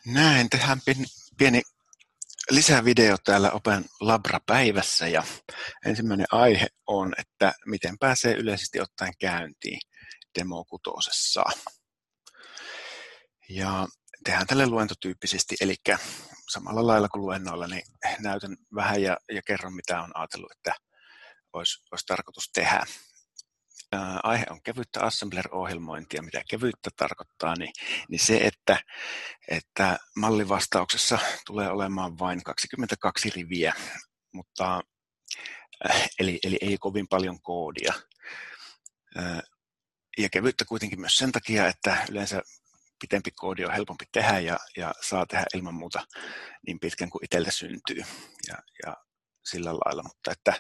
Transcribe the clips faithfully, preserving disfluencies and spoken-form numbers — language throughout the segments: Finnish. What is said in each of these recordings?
Näin, tehdään pieni, pieni lisävideo täällä Open Labra-päivässä ja ensimmäinen aihe on, että miten pääsee yleisesti ottaen käyntiin Demo kutosessa. Ja tehdään tälle luentotyyppisesti, eli samalla lailla kuin luennoilla, niin näytän vähän ja, ja kerron, mitä on ajatellut, että olisi, olisi tarkoitus tehdä. Ää, aihe on kevyttä assembler-ohjelmointia. Mitä kevyttä tarkoittaa, niin, niin se, että, että mallivastauksessa tulee olemaan vain kaksikymmentäkaksi riviä, mutta, äh, eli, eli ei kovin paljon koodia. Ää, ja kevyttä kuitenkin myös sen takia, että yleensä pitempi koodi on helpompi tehdä ja, ja saa tehdä ilman muuta niin pitkän kuin itsellä syntyy ja, ja sillä lailla, mutta että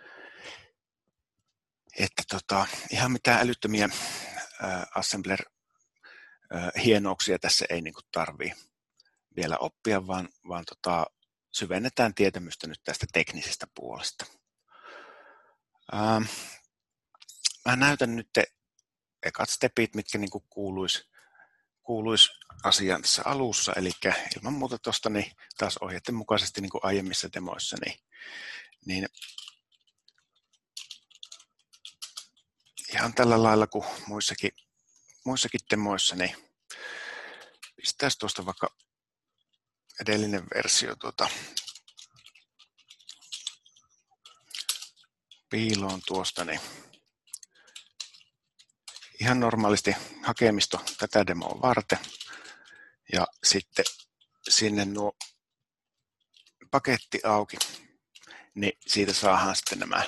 Että tota, ihan mitään älyttömiä ää, assembler-hienouksia tässä ei niinku tarvii vielä oppia, vaan, vaan tota, syvennetään tietämystä nyt tästä teknisestä puolesta. Ää, mä näytän nyt te ekat stepit, mitkä niinku kuuluisi kuuluis asiaan tässä alussa, eli ilman muuta tuosta niin taas ohjeiden mukaisesti niin kuin aiemmissa demoissa, niin, niin ihan tällä lailla kuin muissakin, muissakin demoissa, niin pistäisi tuosta vaikka edellinen versio tuota, piiloon tuosta, niin ihan normaalisti hakemisto tätä demoa varten ja sitten sinne nuo paketti auki, niin siitä saadaan sitten nämä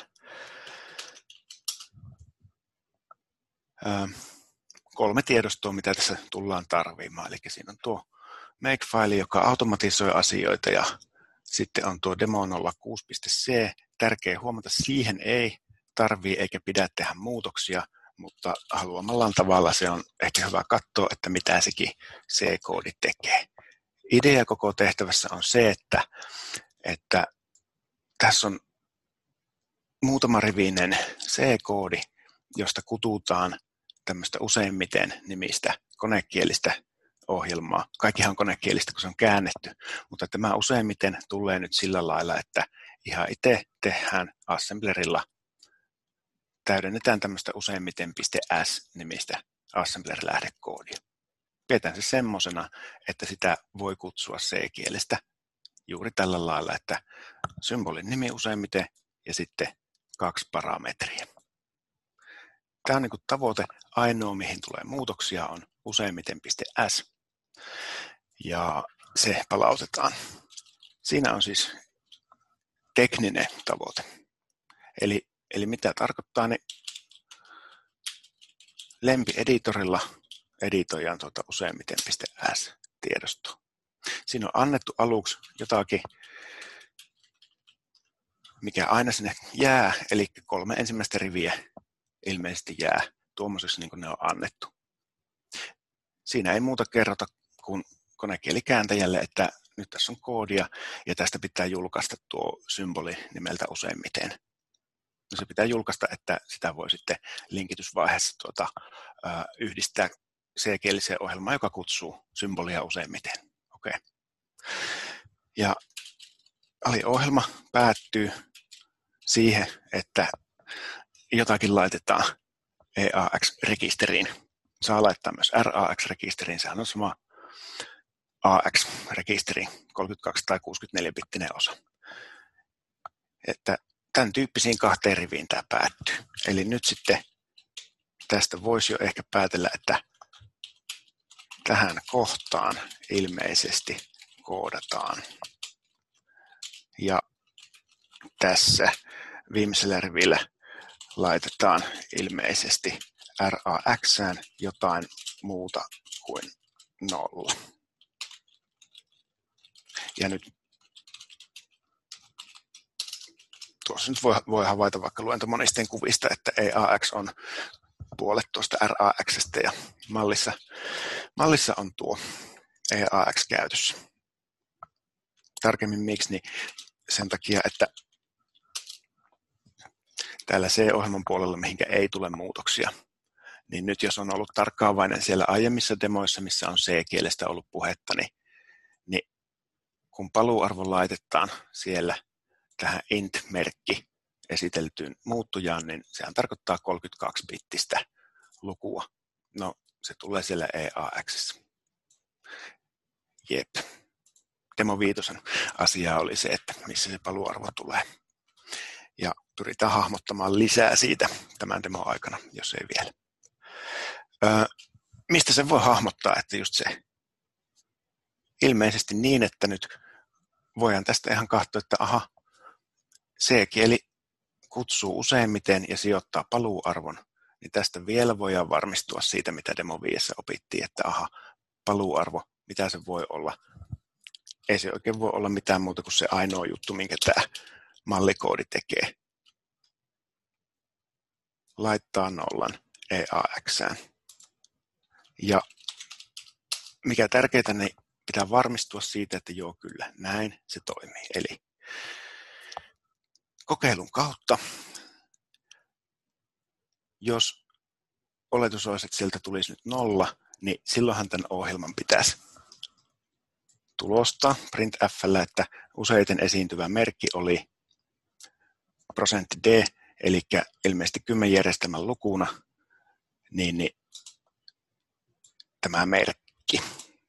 ää, kolme tiedostoa, mitä tässä tullaan tarvimaan. Eli siinä on tuo make-file, joka automatisoi asioita, ja sitten on tuo demo nolla kuusi piste c. Tärkeää huomata, siihen ei tarvii eikä pidä tehdä muutoksia, mutta haluamallaan tavalla se on ehkä hyvä katsoa, että mitä sekin C-koodi tekee. Idea koko tehtävässä on se, että, että tässä on muutama rivinen C-koodi, josta kututaan tämmöistä useimmiten nimistä konekielistä ohjelmaa. Kaikkihan on konekielistä, kun se on käännetty, mutta tämä useimmiten tulee nyt sillä lailla, että ihan itse tehdään assemblerilla, täydennetään tämmöistä useimmiten.s-nimistä assembler-lähdekoodia. Pidetään se semmosena, että sitä voi kutsua C-kielestä juuri tällä lailla, että symbolin nimi useimmiten ja sitten kaksi parametria. Tämä on niin kuin tavoite. Ainoa, mihin tulee muutoksia, on useimmiten.s ja se palautetaan. Siinä on siis tekninen tavoite. Eli, eli mitä tarkoittaa, niin lempi-editorilla editoidaan tuota useimmiten.s-tiedostoa. Siinä on annettu aluksi jotakin, mikä aina sinne jää, eli kolme ensimmäistä riviä ilmeisesti jää tuommoiseksi niin kuin ne on annettu. Siinä ei muuta kerrota kuin konekielikääntäjälle, että nyt tässä on koodia ja tästä pitää julkaista tuo symboli nimeltä useimmiten. No se pitää julkaista, että sitä voi sitten linkitysvaiheessa tuota, äh, yhdistää C-kieliseen ohjelmaan, joka kutsuu symbolia useimmiten. Okay. Ja aliohjelma päättyy siihen, että jotakin laitetaan E A X-rekisteriin. Saa laittaa myös R A X-rekisteriin, sehän on sama A X-rekisteri, kolmekymmentäkaksi tai kuusikymmentäneljä-bittinen osa. Että tämän tyyppisiin kahteen riviin tämä päättyy. Eli nyt sitten tästä voisi jo ehkä päätellä, että tähän kohtaan ilmeisesti koodataan. Ja tässä viimeisellä rivillä laitetaan ilmeisesti R A X:ään jotain muuta kuin nolla. Ja nyt tuossa nyt voi, voi havaita vaikka luentomonisten kuvista, että E A X on puolet tuosta R A X:stä ja mallissa, mallissa on tuo E A X käytössä. Tarkemmin miksi, niin sen takia, että täällä C-ohjelman puolella, mihinkä ei tule muutoksia, niin nyt jos on ollut tarkkaavainen siellä aiemmissa demoissa, missä on C-kielestä ollut puhetta, niin kun paluuarvo laitetaan siellä tähän int-merkki esiteltyyn muuttujaan, niin sehän tarkoittaa kolmekymmentäkaksi bittistä lukua. No, se tulee siellä E A X. Jep. Demo viitosen asia oli se, että missä se paluuarvo tulee. Ja pyritään hahmottamaan lisää siitä tämän demo aikana, jos ei vielä. Öö, mistä sen voi hahmottaa, että just se ilmeisesti niin, että nyt voidaan tästä ihan katsoa, että aha, C-kieli kutsuu useimmiten ja sijoittaa paluuarvon, niin tästä vielä voidaan varmistua siitä, mitä demo viidessä opittiin, että aha, paluuarvo, mitä se voi olla. Ei se oikein voi olla mitään muuta kuin se ainoa juttu, minkä tämä mallikoodi tekee. Laittaa nollan E A X:ään. Ja mikä tärkeää, niin pitää varmistua siitä, että joo kyllä, näin se toimii. Eli kokeilun kautta, jos oletus olisi, että sieltä tulisi nyt nolla, niin silloinhan tämän ohjelman pitäisi tulostaa printf:llä, että useiten esiintyvä merkki oli prosentti D, eli ilmeisesti kymmenjärjestelmän lukuna, niin, niin tämä merkki.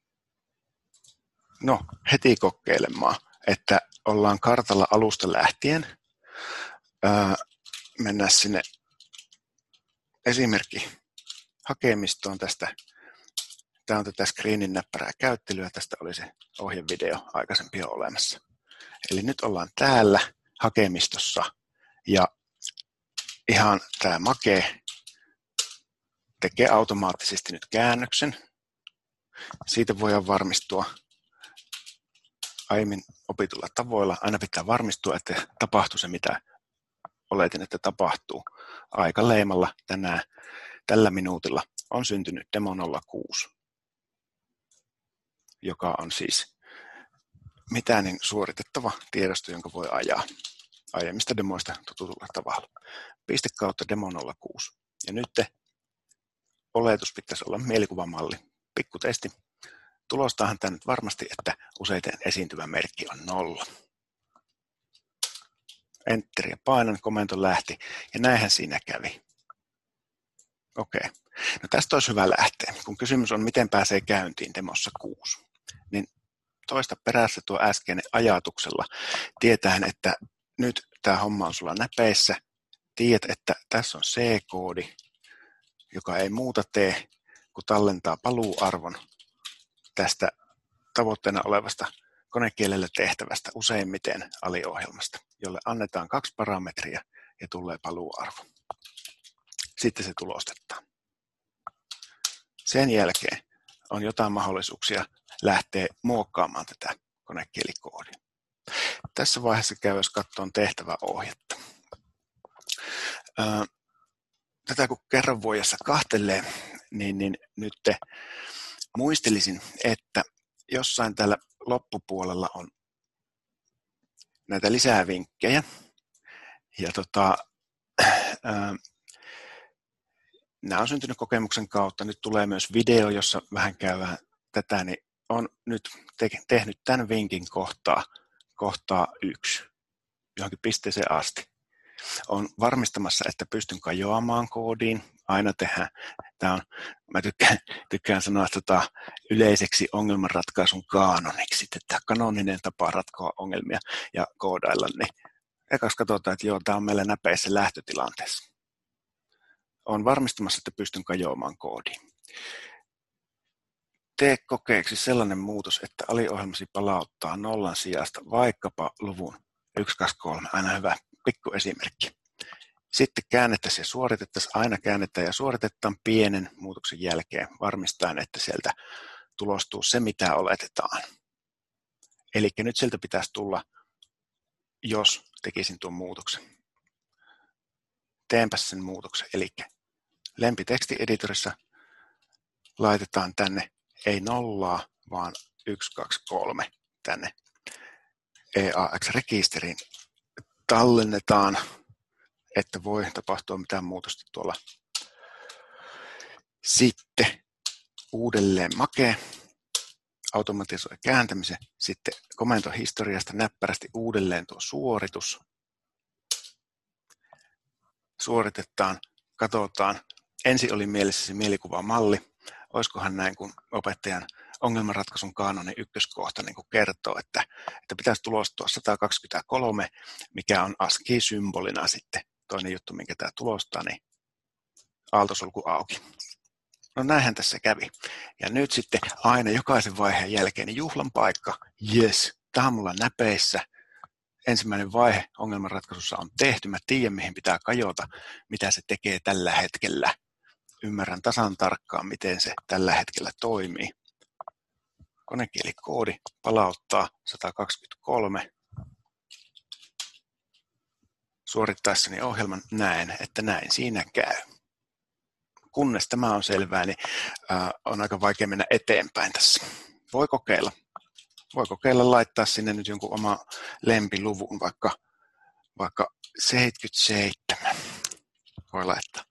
No, heti kokeilemaan, että ollaan kartalla alusta lähtien. Ää, mennään sinne esimerkki hakemistoon tästä. Tämä on tätä screenin näppärää käyttelyä. Tästä oli se ohjevideo aikaisempi jo olemassa. Eli nyt ollaan täällä hakemistossa ja ihan tämä make tekee automaattisesti nyt käännöksen. Siitä voidaan varmistua aiemmin opitulla tavoilla. Aina pitää varmistua, että tapahtuu se, mitä oletin, että tapahtuu. Aikaleimalla tänään, tällä minuutilla on syntynyt demo nolla kuusi, joka on siis mitään niin suoritettava tiedosto, jonka voi ajaa aiemmista demoista tututulla tavalla. Piste kautta demo nolla kuusi. Ja nyt oletus pitäisi olla mielikuvamalli. Pikkutesti. Tulostahan tämä nyt varmasti, että useiten esiintyvä merkki on nolla. Enteriä painan, komento lähti ja näinhän siinä kävi. Okei. No tästä olisi hyvä lähteä. Kun kysymys on, miten pääsee käyntiin demossa kuusi, niin toista perässä tuo äskeinen ajatuksella tietäen, että nyt tämä homma on sulla näpeissä. Tiedät, että tässä on C-koodi, joka ei muuta tee, kun tallentaa paluuarvon tästä tavoitteena olevasta konekielellä tehtävästä useimmiten aliohjelmasta, jolle annetaan kaksi parametria ja tulee paluuarvo. Sitten se tulostetaan. Sen jälkeen on jotain mahdollisuuksia lähteä muokkaamaan tätä konekielikoodia. Tässä vaiheessa käy, jos katsoo tehtäväohjetta. Tätä kun kerran vuodessa kahtelee, niin, niin nyt muistelisin, että jossain täällä loppupuolella on näitä lisää vinkkejä. Ja tota, ää, nämä on syntynyt kokemuksen kautta. Nyt tulee myös video, jossa vähän käydään tätä, niin on nyt te- tehnyt tämän vinkin kohtaa, kohtaa yksi, johonkin pisteeseen asti. On varmistamassa, että pystyn kajoamaan koodiin. Aina tehdään. Tämä on, mä tykkään, tykkään sanoa tota, yleiseksi ongelmanratkaisun kaanoniksi, että kanoninen tapa ratkoa ongelmia ja koodailla. Niin ekaksi katsotaan, että joo, tämä on meillä näpeissä lähtötilanteessa. On varmistamassa, että pystyn kajoamaan koodiin. Tee kokeeksi sellainen muutos, että aliohjelmasi palauttaa nollan sijasta vaikkapa luvun yksi, kaksi, kolme. Aina hyvä pikku esimerkki. Sitten käännettäisiin ja suoritettaisiin, aina käännetään ja suoritetaan pienen muutoksen jälkeen varmistaen, että sieltä tulostuu se, mitä oletetaan. Eli nyt sieltä pitäisi tulla, jos tekisin tuon muutoksen. Teenpä sen muutoksen, eli lempitekstieditorissa laitetaan tänne ei nollaa, vaan yksi, kaksi, kolme tänne E A X-rekisteriin. Tallennetaan, että voi tapahtua mitään muutosta tuolla. Sitten uudelleen make. automatisoi kääntämisen, sitten komentohistoriasta näppärästi uudelleen tuo suoritus. Suoritetaan, katsotaan. Ensin oli mielessä se mielikuvamalli. Olisikohan näin, kun opettajan ongelmanratkaisun kaanonin ykköskohta niin kuin kertoo, että, että pitäisi tulostua sata kaksikymmentäkolme, mikä on ASCII-symbolina sitten. Toinen juttu, minkä tämä tulostaa, niin aaltosulku auki. No näinhän tässä kävi. Ja nyt sitten aina jokaisen vaiheen jälkeen niin juhlan paikka. Yes, tämä on mulla näpeissä. Ensimmäinen vaihe ongelmanratkaisussa on tehty. Mä tiedän, mihin pitää kajota, mitä se tekee tällä hetkellä. Ymmärrän tasan tarkkaan, miten se tällä hetkellä toimii. Konekielikoodi palauttaa sata kaksikymmentäkolme. Suorittaessani ohjelman näen, että näin siinä käy. Kunnes tämä on selvää, niin äh, on aika vaikea mennä eteenpäin tässä. Voi kokeilla. Voi kokeilla laittaa sinne nyt jonkun oma lempiluvun, vaikka, vaikka seitsemänkymmentäseitsemän. Voi laittaa.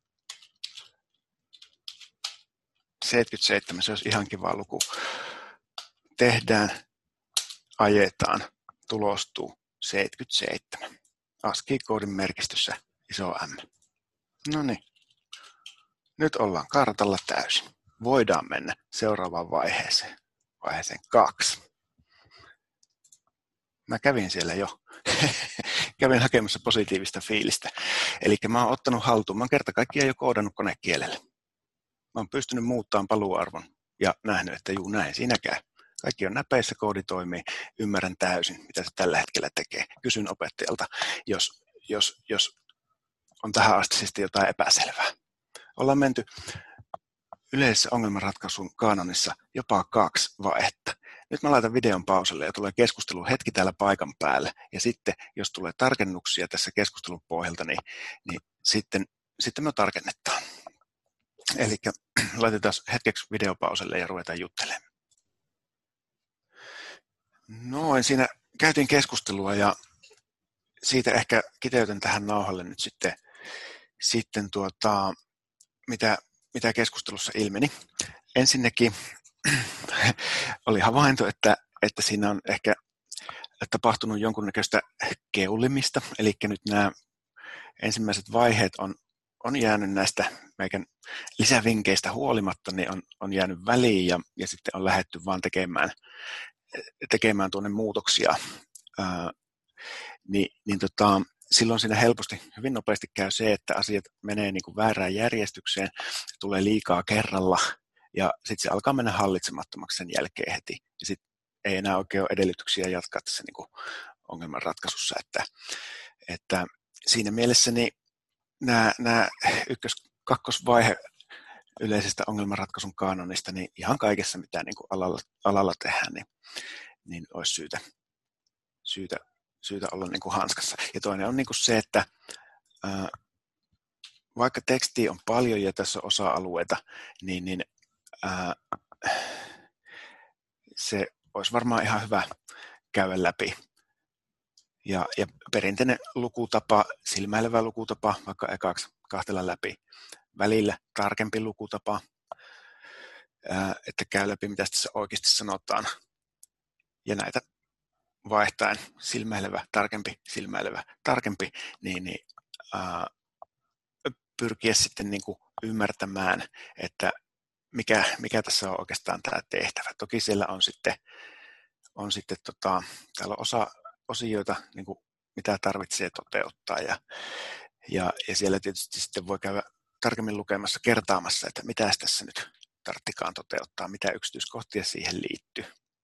seitsemänkymmentäseitsemän, se olisi ihan kiva luku. Tehdään, ajetaan, tulostuu seitsemänkymmentäseitsemän. ASCII-koodin merkistössä iso M. No niin. Nyt ollaan kartalla täysin. Voidaan mennä seuraavaan vaiheeseen. Vaiheeseen kaksi. Mä kävin siellä jo. Kävin hakemassa positiivista fiilistä. Eli mä oon ottanut haltuun. Mä oon kerta kaikkiaan jo koodannut konekielellä. Mä oon pystynyt muuttamaan paluuarvon ja nähnyt, että juu näin siinä käy. Kaikki on näpeissä, koodi toimii. Ymmärrän täysin, mitä se tällä hetkellä tekee. Kysyn opettajalta, jos, jos, jos on tähän astisesti jotain epäselvää. Ollaan menty yleisessä ongelmanratkaisun kaanonissa jopa kaksi vaihetta. Nyt mä laitan videon pauselle ja tulee keskustelu hetki täällä paikan päällä. Ja sitten, jos tulee tarkennuksia tässä keskustelun pohjalta, niin, niin sitten, sitten me tarkennetaan. Eli laitetaan hetkeksi videopauselle ja ruvetaan juttelemaan. Noin, siinä käytiin keskustelua ja siitä ehkä kiteytän tähän nauhalle nyt sitten, sitten tuota, mitä, mitä keskustelussa ilmeni. Ensinnäkin oli havainto, että, että siinä on ehkä tapahtunut jonkunnäköistä keulimista, eli nyt nämä ensimmäiset vaiheet on, on jäänyt näistä meidän lisävinkkeistä huolimatta, niin on, on jäänyt väliin ja, ja sitten on lähdetty vaan tekemään, tekemään tuonne muutoksia. Ää, niin, niin tota, silloin siinä helposti hyvin nopeasti käy se, että asiat menee niin kuin väärään järjestykseen, tulee liikaa kerralla ja sitten se alkaa mennä hallitsemattomaksi sen jälkeen heti. Ja sitten ei enää oikein ole edellytyksiä jatkaa tässä niin kuin ongelmanratkaisussa. Että, että siinä mielessä niin nämä, nämä ykkös-, kakkosvaihe yleisestä ongelmanratkaisun kaanonista, niin ihan kaikessa mitä niin kuin alalla, alalla tehdään, niin, niin olisi syytä, syytä, syytä olla niin kuin hanskassa. Ja toinen on niin kuin se, että ää, vaikka tekstiä on paljon ja tässä on osa-alueita, niin, niin ää, se olisi varmaan ihan hyvä käydä läpi. Ja, ja perinteinen lukutapa, silmäilevä lukutapa, vaikka ekaksi kahtella läpi. Välillä tarkempi lukutapa, ää, että käy läpi, mitä tässä oikeasti sanotaan. Ja näitä vaihtaen silmäilevä, tarkempi, silmäilevä, tarkempi, niin, niin ää, pyrkiä sitten niin kuin ymmärtämään, että mikä, mikä tässä on oikeastaan tämä tehtävä. Toki siellä on sitten, on sitten tota, täällä on osa osioita, niin kuin mitä tarvitsee toteuttaa ja, ja, ja siellä tietysti sitten voi käydä tarkemmin lukemassa, kertaamassa, että mitä tässä nyt tarvitsekaan toteuttaa, mitä yksityiskohtia siihen liittyy.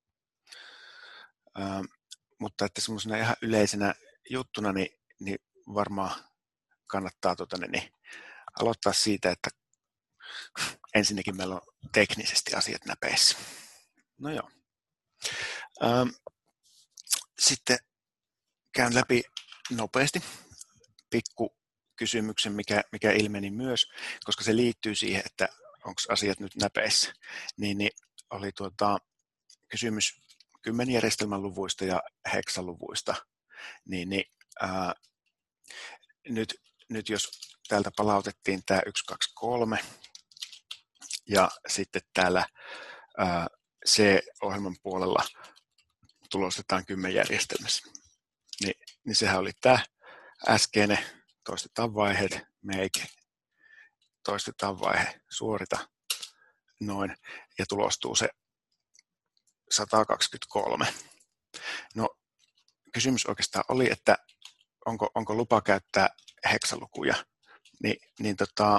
Ähm, mutta että semmoisena ihan yleisenä juttuna, niin, niin varmaan kannattaa tota, niin, aloittaa siitä, että ensinnäkin meillä on teknisesti asiat näpeissä. No joo. Ähm, sitten käyn läpi nopeasti pikku kysymyksen, mikä, mikä ilmeni myös, koska se liittyy siihen, että onko asiat nyt näpeissä. Niin, niin oli tuota, kysymys kymmenjärjestelmän luvuista ja heksaluvuista. Niin, niin, ää, nyt, nyt jos täältä palautettiin tämä yksi, kaksi, kolme ja sitten täällä ää, C-ohjelman puolella tulostetaan kymmenjärjestelmässä. Ni, niin sehän oli tämä äskeinen, toistetaan vaiheet, make, toistetaan vaihe, suorita, noin, ja tulostuu se sata kaksikymmentäkolme. No, kysymys oikeastaan oli, että onko, onko lupa käyttää heksalukuja, Ni, niin tota,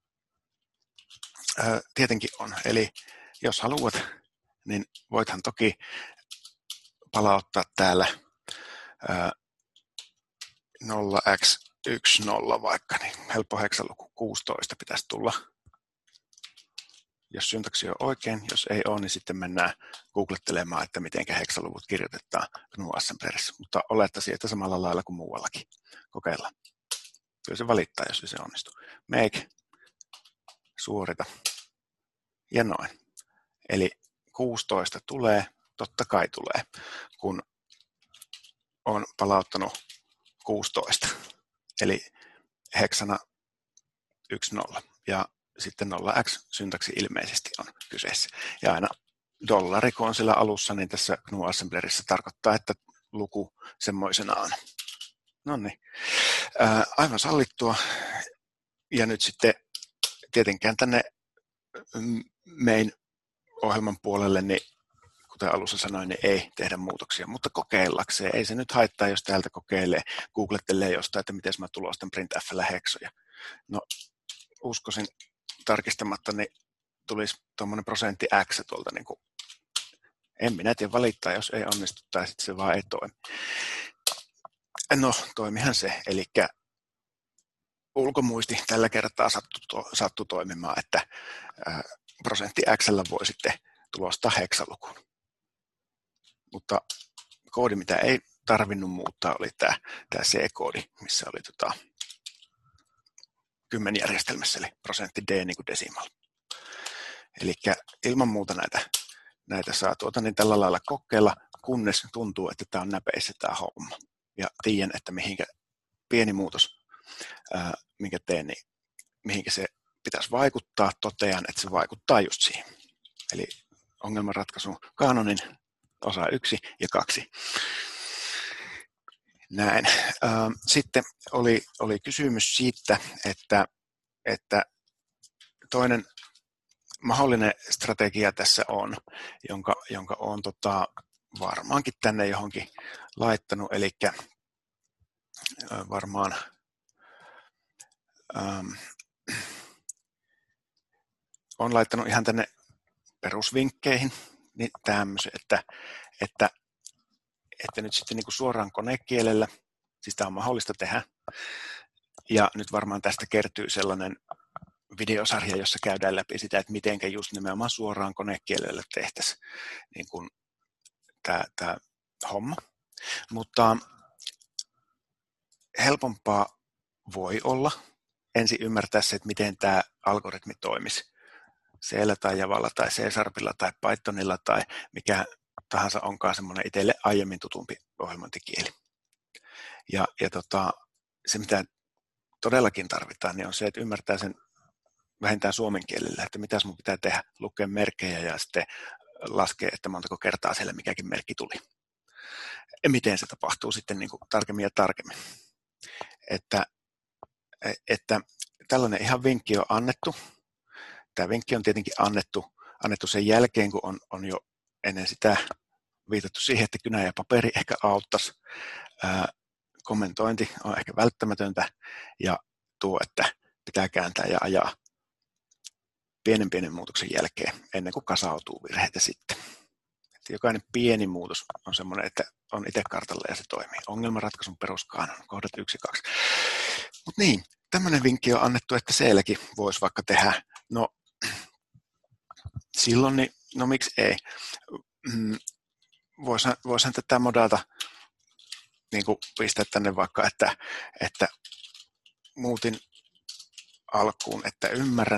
ää, tietenkin on. Eli jos haluat, niin voithan toki palauttaa täällä ää, nolla x yksi nolla vaikka, niin helppo heksaluku kuusitoista pitäisi tulla. Jos syntaksi on oikein, jos ei ole, niin sitten mennään googlettelemaan, että miten heksaluvut kirjoitetaan G N U-assemblerissa. Mutta olettaisin, että samalla lailla kuin muuallakin. Kokeillaan. Kyllä se valittaa, jos se onnistuu. Make, suorita ja noin. Eli kuusitoista tulee, totta kai tulee, kun on palauttanut kuusitoista. Eli heksana yksi nolla. Ja sitten nolla x syntaksi ilmeisesti on kyseessä. Ja aina dollari, kun on siellä alussa, niin tässä G N U-assemblerissa tarkoittaa, että luku semmoisenaan. No niin, aivan sallittua. Ja nyt sitten tietenkään tänne main ohjelman puolelle, niin kuten alussa sanoin, niin ei tehdä muutoksia, mutta kokeillakseen. Ei se nyt haittaa, jos täältä kokeilee, googlettelee jostain, että miten mä tulostan printf:llä heksoja. No, uskoisin tarkistamatta, niin tulisi tuommoinen prosentti X tuolta. Niin kuin, en minä tiedä valittaa, jos ei onnistu, tai sitten se vaan ei toimi. No, toimihan se. Eli ulkomuisti tällä kertaa sattui, to, sattui toimimaan, että ää, prosentti X:llä voi sitten tulostaa heksalukun. Mutta koodi, mitä ei tarvinnut muuttaa, oli tämä, tämä C-koodi, missä oli tota, kymmenjärjestelmässä, eli prosentti D niin kuin decimal. Eli ilman muuta näitä, näitä saa tuota, niin tällä lailla kokeilla, kunnes tuntuu, että tämä on näpeissä tämä homma. Ja tiedän, että mihinkä pieni muutos, ää, minkä teen, niin mihinkä se pitäisi vaikuttaa, totean, että se vaikuttaa just siihen. Eli ongelmanratkaisun kaanonin osa yksi ja kaksi. Näin. Sitten oli, oli kysymys siitä, että, että toinen mahdollinen strategia tässä on, jonka, jonka olen tota, varmaankin tänne johonkin laittanut, eli varmaan ähm, olen laittanut ihan tänne perusvinkkeihin niin tämmöisen, että, että, että nyt sitten niin kuin suoraan konekielellä, siis tämä on mahdollista tehdä, ja nyt varmaan tästä kertyy sellainen videosarja, jossa käydään läpi sitä, että miten just nimenomaan suoraan konekielellä tehtäisiin niin kuin tämä, tämä homma. Mutta helpompaa voi olla ensin ymmärtää se, että miten tämä algoritmi toimisi. C:llä tai Javalla tai C-Sharpilla tai Pythonilla tai mikä tahansa onkaan semmoinen itselle aiemmin tutumpi ohjelmointikieli. Ja, ja tota, se, mitä todellakin tarvitaan, niin on se, että ymmärtää sen vähintään suomen kielellä, että mitä mun pitää tehdä, lukea merkkejä ja sitten laskea, että montako kertaa siellä mikäkin merkki tuli. Ja miten se tapahtuu sitten niin kuin tarkemmin ja tarkemmin. Että, että tällainen ihan vinkki on annettu. Tämä vinkki on tietenkin annettu, annettu sen jälkeen, kun on, on jo ennen sitä viitattu siihen, että kynä ja paperi ehkä auttaisi. Ää, kommentointi on ehkä välttämätöntä ja tuo, että pitää kääntää ja ajaa pienen pienen muutoksen jälkeen ennen kuin kasautuu virheitä sitten. Että jokainen pieni muutos on semmoinen, että on itse kartalla ja se toimii. Ongelmanratkaisun peruskaanon, kohdat yksi ja kaksi. Mutta niin, tämmöinen vinkki on annettu, että C:lläkin voisi vaikka tehdä. No, silloin, niin, no miksi ei? Voisihan, voisihan tätä modata niin kuin pistää tänne vaikka, että, että muutin alkuun, että ymmärrän,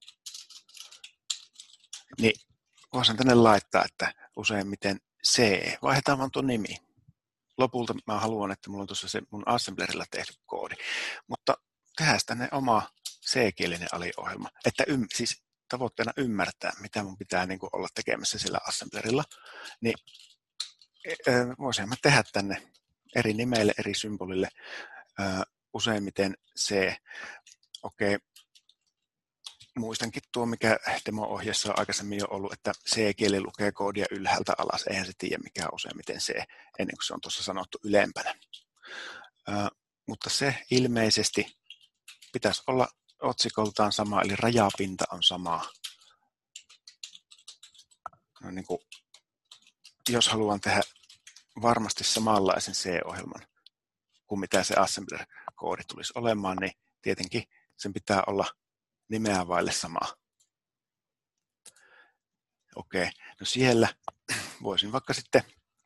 niin voisin tänne laittaa, että useimmiten C, vaihdetaan vaan tuo nimi. Lopulta mä haluan, että mulla on tuossa se mun assemblerilla tehty koodi, mutta tehdään tänne oma C-kielinen aliohjelma, että ym, siis tavoitteena ymmärtää, mitä mun pitää niin kuin olla tekemässä sillä assemblerilla, niin voisin mä tehdä tänne eri nimeille, eri symbolille useimmiten C. Okei, muistankin tuo, mikä demo-ohjeessa on aikaisemmin jo ollut, että C-kieli lukee koodia ylhäältä alas. Eihän se tiedä, mikä on useimmiten C, ennen kuin se on tuossa sanottu ylempänä. Ö, mutta se ilmeisesti pitäisi olla otsikoltaan sama, eli rajapinta on sama. No, niin kuin, jos haluan tehdä varmasti samanlaisen C-ohjelman kuin mitä se assembler-koodi tulisi olemaan, niin tietenkin sen pitää olla nimeä vaille samaa. Okei, no siellä voisin vaikka sitten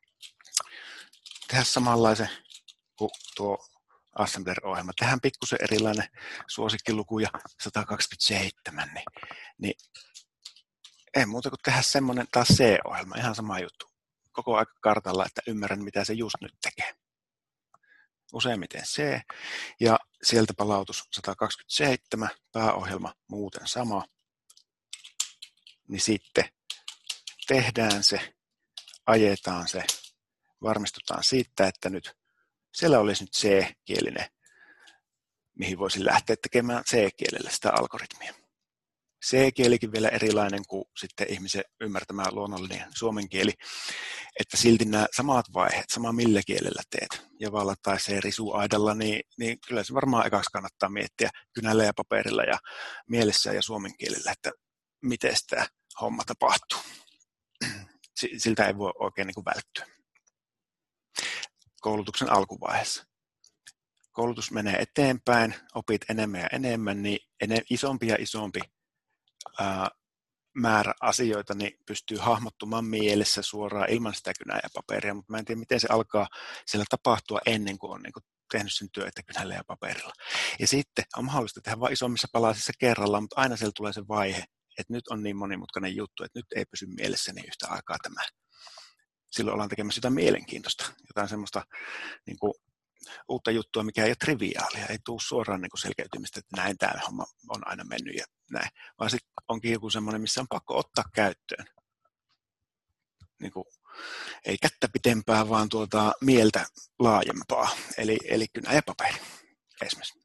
tehdä samanlaisen kuin tuo assembler-ohjelma. Tehdään pikkusen erilainen suosikkiluku ja sata kaksikymmentäseitsemän, niin, niin ei muuta kuin tehdä semmoinen taas C-ohjelma, ihan sama juttu. Koko aika kartalla, että ymmärrän, mitä se just nyt tekee. Useimmiten C, ja sieltä palautus sata kaksikymmentäseitsemän, pääohjelma muuten sama, niin sitten tehdään se, ajetaan se, varmistutaan siitä, että nyt siellä olisi nyt C-kielinen, mihin voisin lähteä tekemään C-kielellä sitä algoritmia. C-kielikin vielä erilainen kuin sitten ihmisen ymmärtämä luonnollinen suomen kieli, että silti nämä samat vaiheet, sama millä kielellä teet, javalla tai C-risuaidalla, niin, niin kyllä se varmaan ekaksi kannattaa miettiä kynällä ja paperilla ja mielessä ja suomen kielellä, että miten tämä homma tapahtuu. Siltä ei voi oikein niin kuin välttyä. Koulutuksen alkuvaiheessa. Koulutus menee eteenpäin, opit enemmän ja enemmän, niin isompi ja isompi ää, määrä asioita niin pystyy hahmottumaan mielessä suoraan ilman sitä kynää ja paperia, mutta mä en tiedä, miten se alkaa siellä tapahtua ennen kuin on niin kuin tehnyt sen työtä kynällä ja paperilla. Ja sitten on mahdollista tehdä vain isommissa palasissa kerrallaan, mutta aina siellä tulee se vaihe, että nyt on niin monimutkainen juttu, että nyt ei pysy mielessäni yhtä aikaa tämä. Silloin ollaan tekemässä jotain mielenkiintoista, jotain semmoista niin kuin uutta juttua, mikä ei ole triviaalia, ei tule suoraan niin kuin selkeytymistä, että näin tämä homma on aina mennyt ja näin, vaan sitten onkin joku semmoinen, missä on pakko ottaa käyttöön. Niin kuin, ei kättä pitempää, vaan tuota mieltä laajempaa, eli, eli kynä ja paperi esimerkiksi.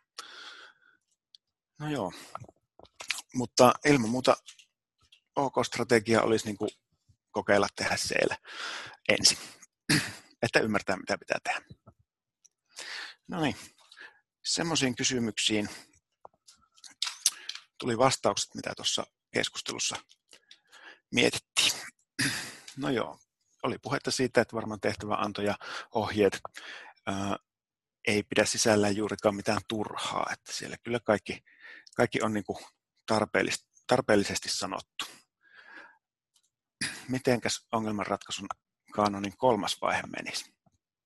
No joo, mutta ilman muuta OK-strategia olisi niin kuin kokeilla tehdä siellä ensin, että ymmärtää, mitä pitää tehdä. No niin, semmoisiin kysymyksiin tuli vastaukset, mitä tuossa keskustelussa mietittiin. No joo, oli puhetta siitä, että varmaan tehtäväanto ja ohjeet ää, ei pidä sisällään juurikaan mitään turhaa, että siellä kyllä kaikki, kaikki on niin kuin tarpeellis, tarpeellisesti sanottu. Mitenkäs ongelmanratkaisun kaanonin kolmas vaihe menisi?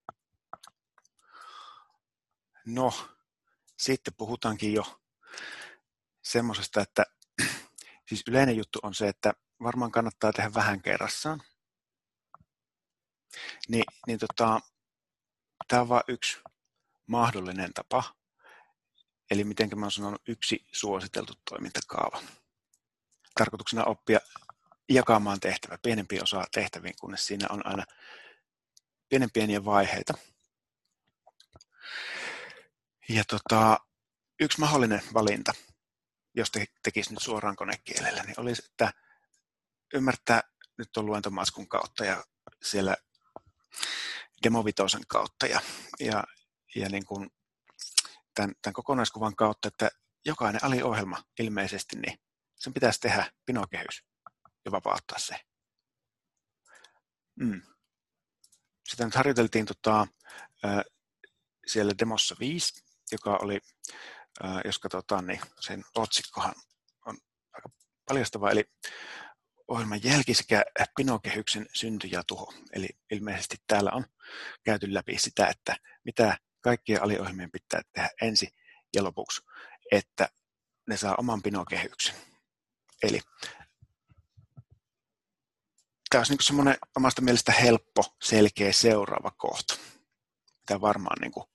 No, sitten puhutaankin jo semmoisesta, että siis yleinen juttu on se, että varmaan kannattaa tehdä vähän kerrassaan. Ni, niin tota, tämä on vain yksi mahdollinen tapa, eli miten mä oon sanonut, yksi suositeltu toimintakaava. Tarkoituksena oppia jakamaan tehtävä pienempiä osaa tehtäviin, kunnes siinä on aina pienen pieniä vaiheita. Ja tota, yksi mahdollinen valinta, jos te tekisi nyt suoraan konekielellä, niin olisi, että ymmärtää nyt on luentomatskun kautta ja siellä demovitosen kautta ja, ja, ja niin kuin tämän, tämän kokonaiskuvan kautta, että jokainen aliohjelma ilmeisesti, niin sen pitäisi tehdä pinokehys ja vapauttaa se. Mm. Sitä nyt harjoiteltiin tota, äh, siellä demossa viisi, joka oli, äh, jos katsotaan, niin sen otsikkohan on aika paljastava, eli ohjelman jälki sekä pinokehyksen synty ja tuho. Eli ilmeisesti täällä on käyty läpi sitä, että mitä kaikkien aliohjelmien pitää tehdä ensin ja lopuksi, että ne saa oman pinokehyksen. Eli tämä olisi niin semmoinen omasta mielestä helppo, selkeä seuraava kohta, mitä varmaan niin kuin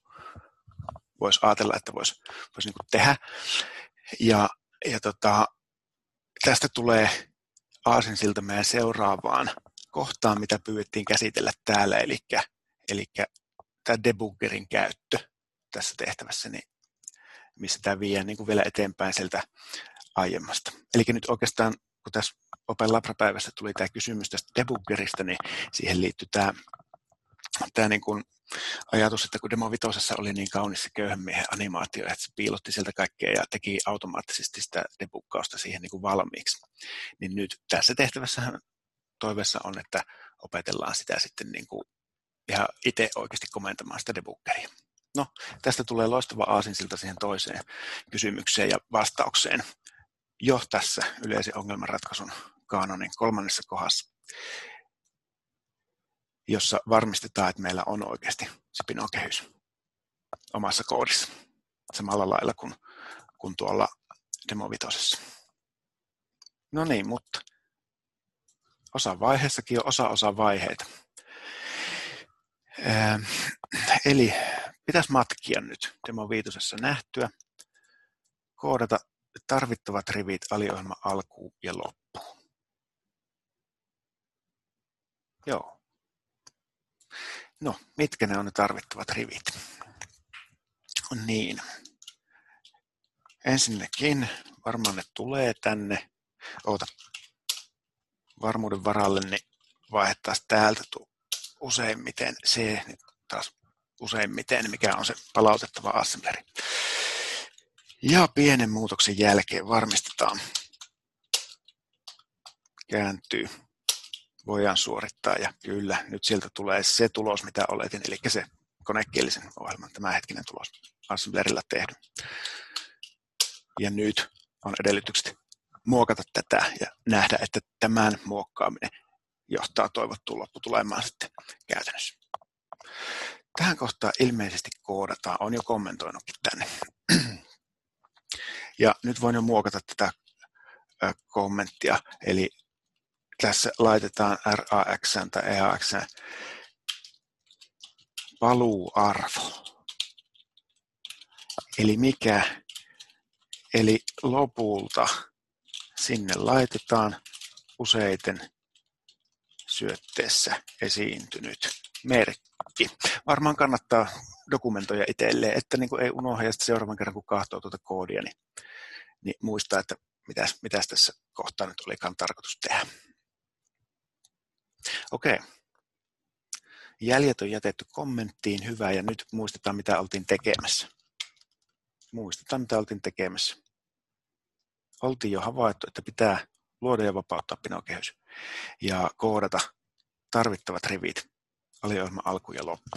voisi ajatella, että voisi, voisi niin kuin tehdä. Ja, ja tota, tästä tulee aasinsilta meidän seuraavaan kohtaan, mitä pyydettiin käsitellä täällä, eli, eli tämä debuggerin käyttö tässä tehtävässä, niin missä tämä vie niin kuin vielä eteenpäin sieltä aiemmasta. Eli nyt oikeastaan, kun tässä Open Labra-päivässä tuli tämä kysymys tästä debuggerista, niin siihen liittyy tämä, tämä niin kuin ajatus, että kun Demo vitosessa oli niin kaunis se köyhän miehen animaatio, että se piilotti sieltä kaikkea ja teki automaattisesti sitä debuggausta siihen niin kuin valmiiksi, niin nyt tässä tehtävässähän toiveessa on, että opetellaan sitä sitten niin kuin ihan itse oikeasti komentamaan sitä debuggeria. No, tästä tulee loistava aasinsilta siihen toiseen kysymykseen ja vastaukseen jo tässä yleisen ongelmanratkaisun kaanonin kolmannessa kohdassa, jossa varmistetaan, että meillä on oikeasti se Pinot-kehys omassa koodissa samalla lailla kuin, kuin tuolla Demo vitosessa. No niin, mutta osa vaiheessakin on osa osa vaiheita. Ää, eli pitäisi matkia nyt Demo viitosessa nähtyä, koodata tarvittavat rivit aliohjelman alkuun ja loppuun. Joo. No, mitkä ne on ne tarvittavat rivit? Niin. Ensinnäkin varmaan ne tulee tänne. Oota. Varmuuden varalle, niin vaihdettaisiin täältä useimmiten C, nyt taas useimmiten, mikä on se palautettava assembleri. Ja pienen muutoksen jälkeen varmistetaan, kääntyy, voidaan suorittaa ja kyllä, nyt sieltä tulee se tulos, mitä oletin, eli se konekielisen ohjelman tämänhetkinen tulos assemblerilla tehdyn. Ja nyt on edellytykset muokata tätä ja nähdä, että tämän muokkaaminen johtaa toivottuun lopputulemaan sitten käytännössä. Tähän kohtaan ilmeisesti koodataan, on jo kommentoinutkin tänne. Ja nyt voin jo muokata tätä kommenttia, eli tässä laitetaan rax tai eax paluuarvo. Eli mikä? Eli lopulta sinne laitetaan useiten syötteessä esiintynyt merkki. Varmaan kannattaa dokumentoida itselleen, että niin kuin ei unohda, ja sitten seuraavan kerran kun katsoo tuota koodia, niin, niin muistaa, että mitäs, mitäs tässä kohtaa nyt olikaan tarkoitus tehdä. Okei. Jäljet on jätetty kommenttiin, hyvä, ja nyt muistetaan, mitä oltiin tekemässä. Muistetaan, mitä oltiin tekemässä. Oltiin jo havaittu, että pitää luoda ja vapauttaa Pinot-kehys ja koodata tarvittavat rivit aliohjelman alku ja loppu.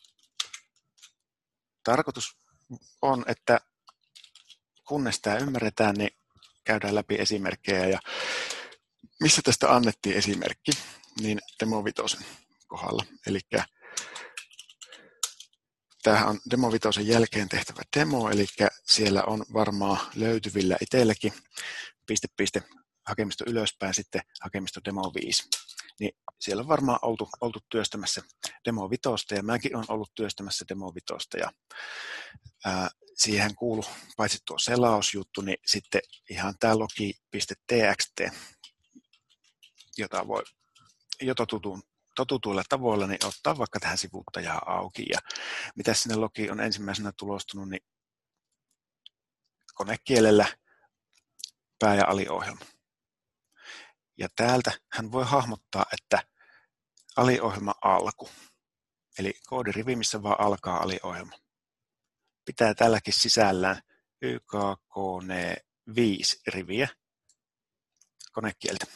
Tarkoitus on, että kunnes tämä ymmärretään, niin käydään läpi esimerkkejä. Ja missä tästä annettiin esimerkki, niin Demo vitosen kohdalla. Eli tämähän on Demo vitosen jälkeen tehtävä demo, eli siellä on varmaan löytyvillä itselläkin piste piste hakemisto ylöspäin, sitten hakemisto Demo viisi. Niin siellä on varmaan oltu, oltu työstämässä Demo vitosta, ja mäkin olen ollut työstämässä Demo vitosta, ja ää, siihen kuuluu paitsi tuo selausjuttu, niin sitten ihan tämä logi.txt, jota voi jo totutun, totutuilla tavoilla niin ottaa vaikka tähän sivuuttajaa auki, ja mitä sinne logiin on ensimmäisenä tulostunut, niin konekielellä pää- ja aliohjelma. Ja täältä hän voi hahmottaa, että aliohjelma alku, eli koodirivi, missä vaan alkaa aliohjelma, pitää tälläkin sisällään Y K K N viisi riviä konekieltä.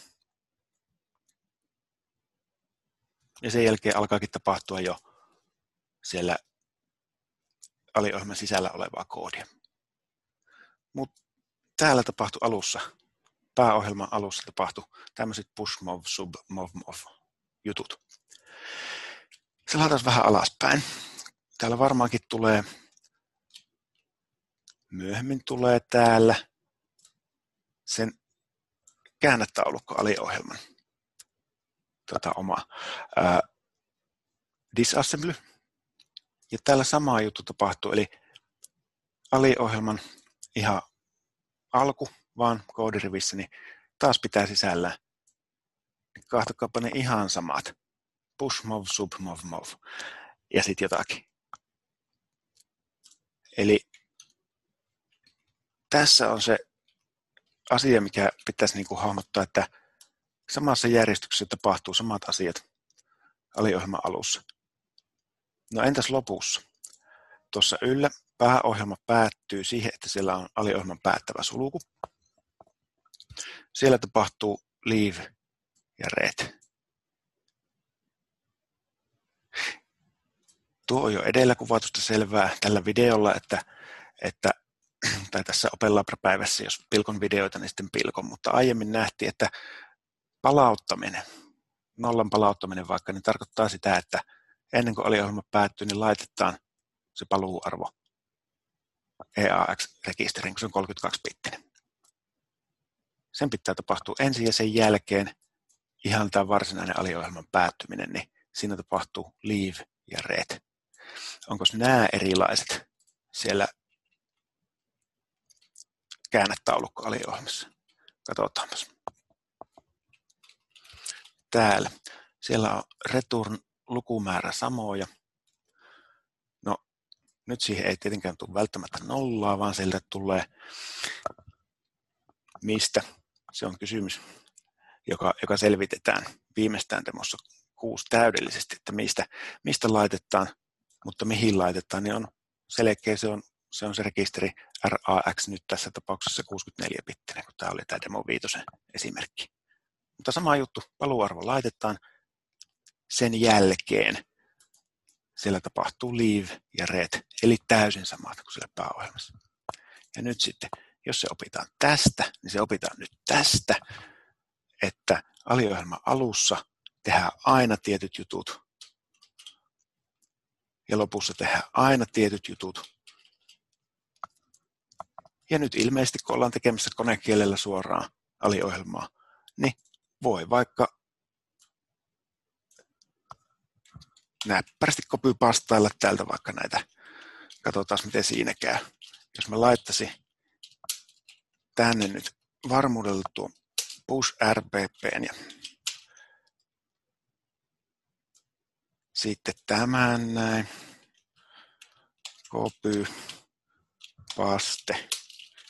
Ja sen jälkeen alkaakin tapahtua jo siellä aliohjelman sisällä olevaa koodia. Mutta täällä tapahtui alussa, pääohjelman alussa tapahtui tämmöiset push mov, sub mov mov jutut. Se laitaisiin vähän alaspäin. Täällä varmaankin tulee, myöhemmin tulee täällä sen käännätaulukko aliohjelman tota, oma ää, disassembly. Ja täällä sama juttu tapahtuu, eli aliohjelman ihan alku vaan koodirivissä, niin taas pitää sisällään. Kahtokaapa ne ihan samat. Push, mov, sub, mov, mov. Ja sitten jotakin. Eli tässä on se asia, mikä pitäisi niin kuin hahmottaa, että samassa järjestyksessä tapahtuu samat asiat aliohjelman alussa. No entäs lopussa? Tuossa yllä pääohjelma päättyy siihen, että siellä on aliohjelman päättävä sulku. Siellä tapahtuu leave ja ret. Tuo on jo edellä kuvatusta selvää tällä videolla, että, että tai tässä Open Labra-päivässä, jos pilkon videoita, niin sitten pilkon, mutta aiemmin nähtiin, että palauttaminen, nollan palauttaminen vaikka, niin tarkoittaa sitä, että ennen kuin aliohjelma päättyy, niin laitetaan se paluuarvo E A X-rekisteriin, kun se on kolmekymmentäkaksi bittinen. Sen pitää tapahtua ensin ja sen jälkeen ihan tämä varsinainen aliohjelman päättyminen, niin siinä tapahtuu leave ja ret. Onko nämä erilaiset siellä käännetaulukko aliohjelmassa? Katsotaanpas. Täällä. Siellä on return lukumäärä samoja. No, nyt siihen ei tietenkään tule välttämättä nollaa, vaan sieltä tulee mistä. Se on kysymys, joka, joka selvitetään viimeistään demossa kuusi täydellisesti, että mistä, mistä laitetaan, mutta mihin laitetaan, niin on selkeä, se on se, on se rekisteri R A X nyt tässä tapauksessa kuusikymmentäneljä bittinen, kun tämä oli tämä demo viitosen esimerkki. Mutta sama juttu, paluuarvo laitetaan, sen jälkeen siellä tapahtuu leave ja ret, eli täysin samat kuin siellä pääohjelmassa. Ja nyt sitten, jos se opitaan tästä, niin se opitaan nyt tästä, että aliohjelman alussa tehdään aina tietyt jutut ja lopussa tehdään aina tietyt jutut. Ja nyt ilmeisesti, kun ollaan tekemässä konekielellä suoraan aliohjelmaa, niin voi vaikka näppärästi copy-pastailla täältä vaikka näitä. Katsotaan, miten siinä käy. Jos mä laittaisin tänne nyt varmuudella tuon push R P P:n ja sitten tämän näin, copy, paste,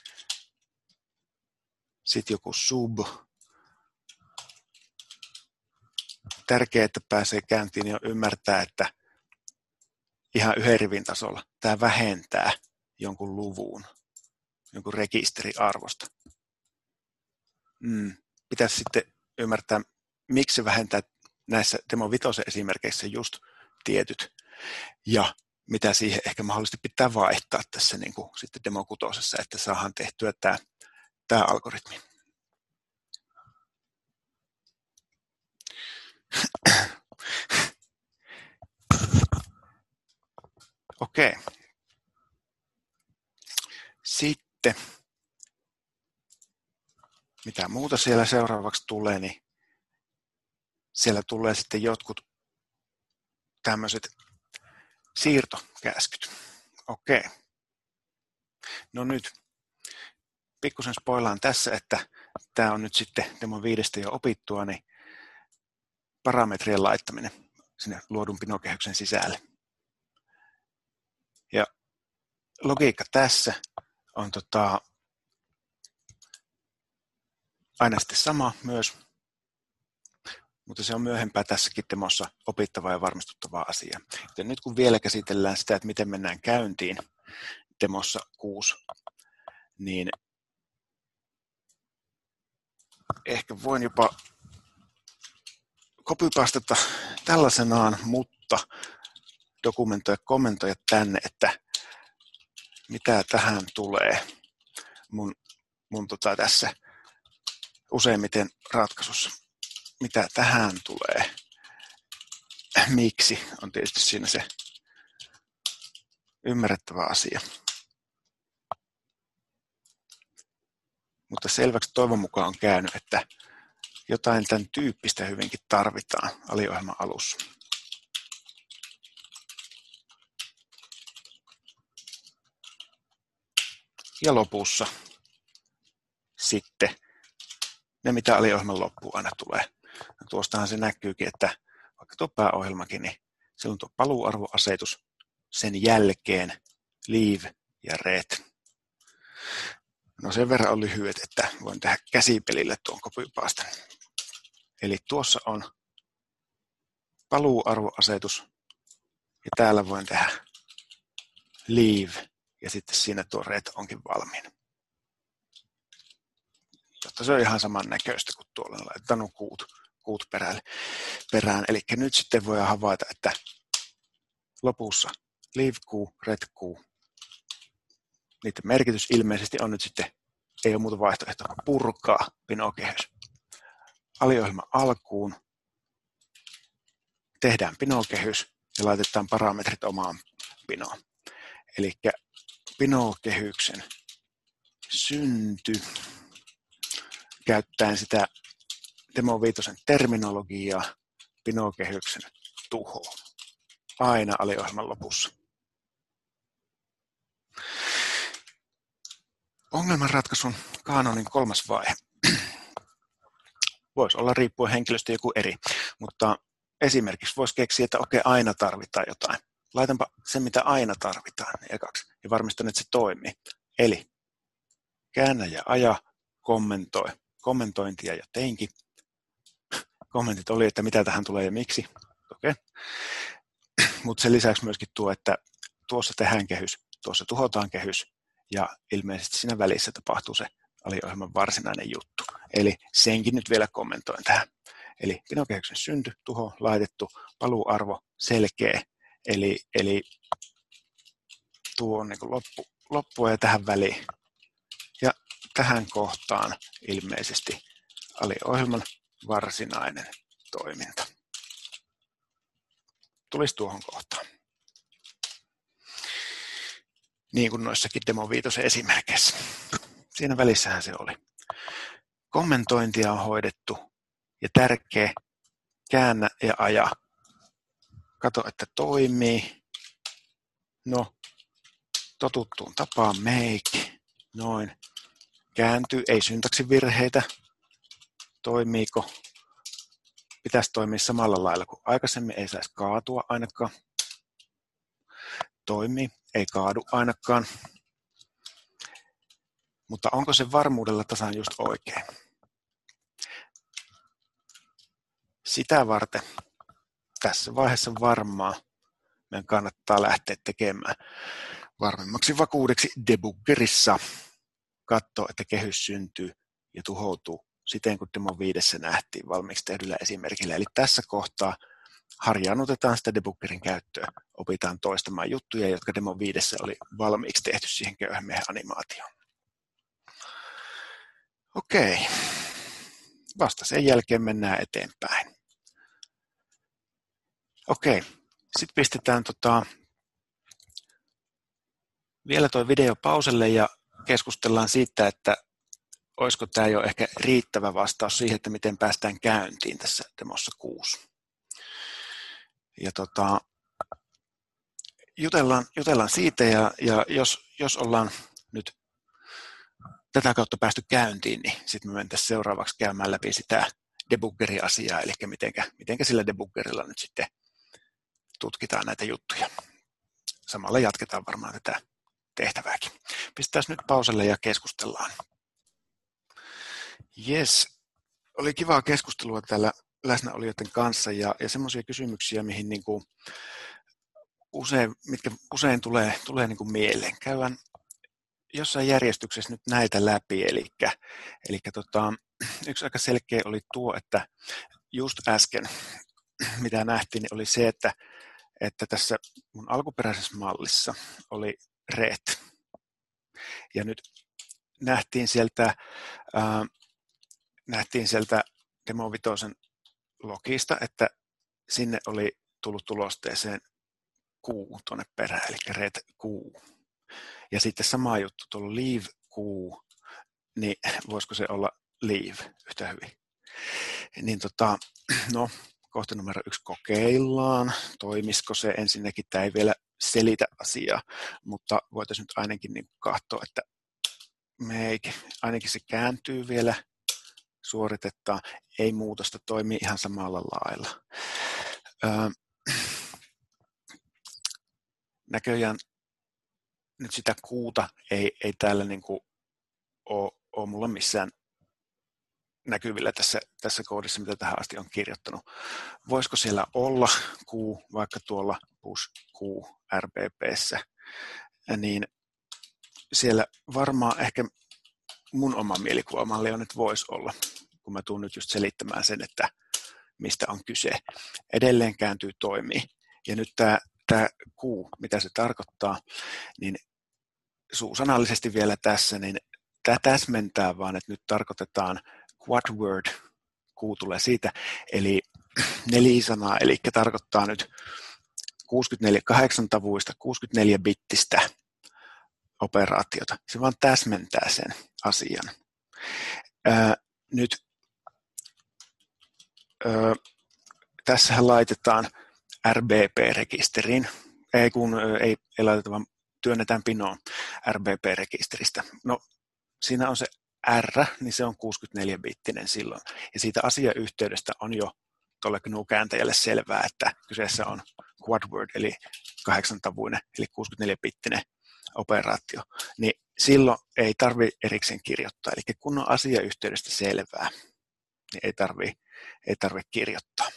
sitten joku sub. Tärkeää, että pääsee käyntiin ja ymmärtää, että ihan yhden rivin tasolla tämä vähentää jonkun luvun, jonkun rekisteriarvosta. Mm. Pitäisi sitten ymmärtää, miksi se vähentää näissä Demo Vitosen esimerkkeissä just tietyt ja mitä siihen ehkä mahdollisesti pitää vaihtaa tässä niin kuin sitten Demo Kutosessa, että saadaan tehtyä tämä, tämä algoritmi. Okei. Sitten, mitä muuta siellä seuraavaksi tulee, niin siellä tulee sitten jotkut tämmöiset siirtokäskyt. Okei. No nyt, pikkusen spoilaan tässä, että tämä on nyt sitten Demo viidestä jo opittua, niin parametrien laittaminen sinne luodun pinokehyksen sisälle. Ja logiikka tässä on tota, aina sitten sama myös, mutta se on myöhempää tässäkin demossa opittavaa ja varmistuttavaa asiaa. Joten nyt kun vielä käsitellään sitä, että miten mennään käyntiin demossa kuusi, niin ehkä voin jopa copypastata tällaisenaan, mutta dokumentoida ja kommentoida tänne, että mitä tähän tulee mun, mun tota tässä useimmiten ratkaisussa. Mitä tähän tulee? Miksi on tietysti siinä se ymmärrettävä asia. Mutta selväksi toivon mukaan on käynyt, että jotain tämän tyyppistä hyvinkin tarvitaan aliohjelman alussa. Ja lopussa sitten ne mitä aliohjelman loppuun aina tulee. No tuostahan se näkyykin, että vaikka tuo pääohjelmakin, niin siellä on tuo paluuarvoasetus, sen jälkeen leave ja ret. No sen verran on lyhyet, että voin tehdä käsipelillä tuon copypastan. Eli tuossa on paluuarvoasetus ja täällä voin tehdä leave ja sitten siinä tuo ret onkin valmiina. Jotta se on ihan saman näköistä kuin tuolla on laittanut kuut, kuut perään, perään. Eli nyt sitten voidaan havaita, että lopussa leave Q, ret Q. Niiden merkitys ilmeisesti on nyt sitten, ei ole muuta vaihtoehtoa, purkaa pinokehys. Aliohjelma alkuun, tehdään pinokehys ja laitetaan parametrit omaan pinoon. Eli pinokehyksen synty, käyttäen sitä Demo viitosen terminologiaa, pinokehyksen tuho, aina aliohjelman lopussa. Ongelmanratkaisun kaanonin kolmas vaihe. Voisi olla riippuen henkilöstä joku eri, mutta esimerkiksi voisi keksiä, että okei, aina tarvitaan jotain. Laitanpa sen, mitä aina tarvitaan ekaksi ja varmistan, että se toimii. Eli käännä ja aja, kommentoi. Kommentointia jo teinkin. Kommentit oli, että mitä tähän tulee ja miksi. Okei. Mutta sen lisäksi myöskin tuo, että tuossa tehdään kehys, tuossa tuhotaan kehys ja ilmeisesti siinä välissä tapahtuu se aliohjelman varsinainen juttu. Eli senkin nyt vielä kommentoin tähän. Eli pinokehyksen synty, tuho, laitettu, paluuarvo, selkeä. Eli, eli tuo on niin kuin loppu, loppua ja tähän väliin. Ja tähän kohtaan ilmeisesti aliohjelman varsinainen toiminta. Tulisi tuohon kohtaan. Niin kuin noissakin Demo viitosen esimerkkeissä. Siinä välissähän se oli. Kommentointia on hoidettu ja tärkeä käännä ja aja. Kato, että toimii. No, totuttuun tapaan make. Noin. Kääntyy, ei syntaksivirheitä. Toimiiko? Pitäisi toimia samalla lailla kuin aikaisemmin, ei saisi kaatua ainakaan. Toimii, ei kaadu ainakaan. Mutta onko se varmuudella tasan just oikein? Sitä varten tässä vaiheessa varmaan meidän kannattaa lähteä tekemään varmemmaksi vakuudeksi debuggerissa. Katsoa, että kehys syntyy ja tuhoutuu siten, kun Demo viidessä nähtiin valmiiksi tehdyllä esimerkillä. Eli tässä kohtaa harjaannutetaan sitä debuggerin käyttöä. Opitaan toistamaan juttuja, jotka Demo viidessä oli valmiiksi tehty siihen köyhän miehen animaatioon. Okei. Vasta sen jälkeen mennään eteenpäin. Okei. Sitten pistetään tota, vielä tuo video pauselle ja keskustellaan siitä, että olisiko tämä jo ehkä riittävä vastaus siihen, että miten päästään käyntiin tässä demossa kuusi. Ja tota, jutellaan, jutellaan siitä ja, ja jos, jos ollaan nyt tätä kautta päästy käyntiin, niin sitten me mentäisiin seuraavaksi käymään läpi sitä debuggeri-asiaa, eli mitenkä, mitenkä sillä debuggerilla nyt sitten tutkitaan näitä juttuja. Samalla jatketaan varmaan tätä tehtävääkin. Pistetään nyt pauselle ja keskustellaan. Jes, oli kivaa keskustelua täällä läsnäolijoiden kanssa ja, ja semmoisia kysymyksiä, mihin niin kuin usein, mitkä usein tulee, tulee niin kuin mieleen. Käydään jossain järjestyksessä nyt näitä läpi, eli, eli tota, yksi aika selkeä oli tuo, että just äsken, mitä nähtiin, niin oli se, että, että tässä mun alkuperäisessä mallissa oli ret, ja nyt nähtiin sieltä, ää, nähtiin sieltä Demo viitosen logista, että sinne oli tullut tulosteeseen Q tuonne perään, eli ret Q. Ja sitten sama juttu, tuolla leave Q, niin voisiko se olla leave yhtä hyvin. Niin tota, no, kohta numero yksi kokeillaan, toimisiko se ensinnäkin, tämä ei vielä selitä asiaa, mutta voitaisiin nyt ainakin niin katsoa, että make, ainakin se kääntyy vielä suoritetaan, ei muutosta, toimii ihan samalla lailla. Öö, näköjään nyt sitä kuuta ei, ei täällä niin kuin ole, ole mulla missään näkyvillä tässä, tässä koodissa, mitä tähän asti on kirjoittanut. Voisiko siellä olla kuu vaikka tuolla push kuu R B P:ssä, niin siellä varmaan ehkä mun oma mielikuvamalli on, että voisi olla, kun mä tuun nyt just selittämään sen, että mistä on kyse. Edelleen kääntyy toimii. Ja nyt tämä, tämä kuu, mitä se tarkoittaa, niin suusanallisesti vielä tässä, niin tämä täsmentää vaan, että nyt tarkoitetaan quad word, kuu tulee siitä, eli nelisanaa, eli tarkoittaa nyt kuusikymmentäneljä kahdeksantavuista, kuusikymmentäneljä bittistä operaatiota. Se vaan täsmentää sen asian. Ää, nyt ää, tässähän laitetaan R B P-rekisteriin, ei kun ei, ei laiteta, vaan työnnetään pinoon R B P-rekisteristä. No, siinä on se R, niin se on kuusikymmentäneljä bittinen silloin. Ja siitä asiayhteydestä on jo tuolle G N U-kääntäjälle selvää, että kyseessä on quad word, eli kahdeksantavuinen, eli kuusikymmentäneljä bittinen operaatio. Niin silloin ei tarvitse erikseen kirjoittaa. Eli kun on asiayhteydestä selvää, niin ei tarvitse ei tarvi kirjoittaa.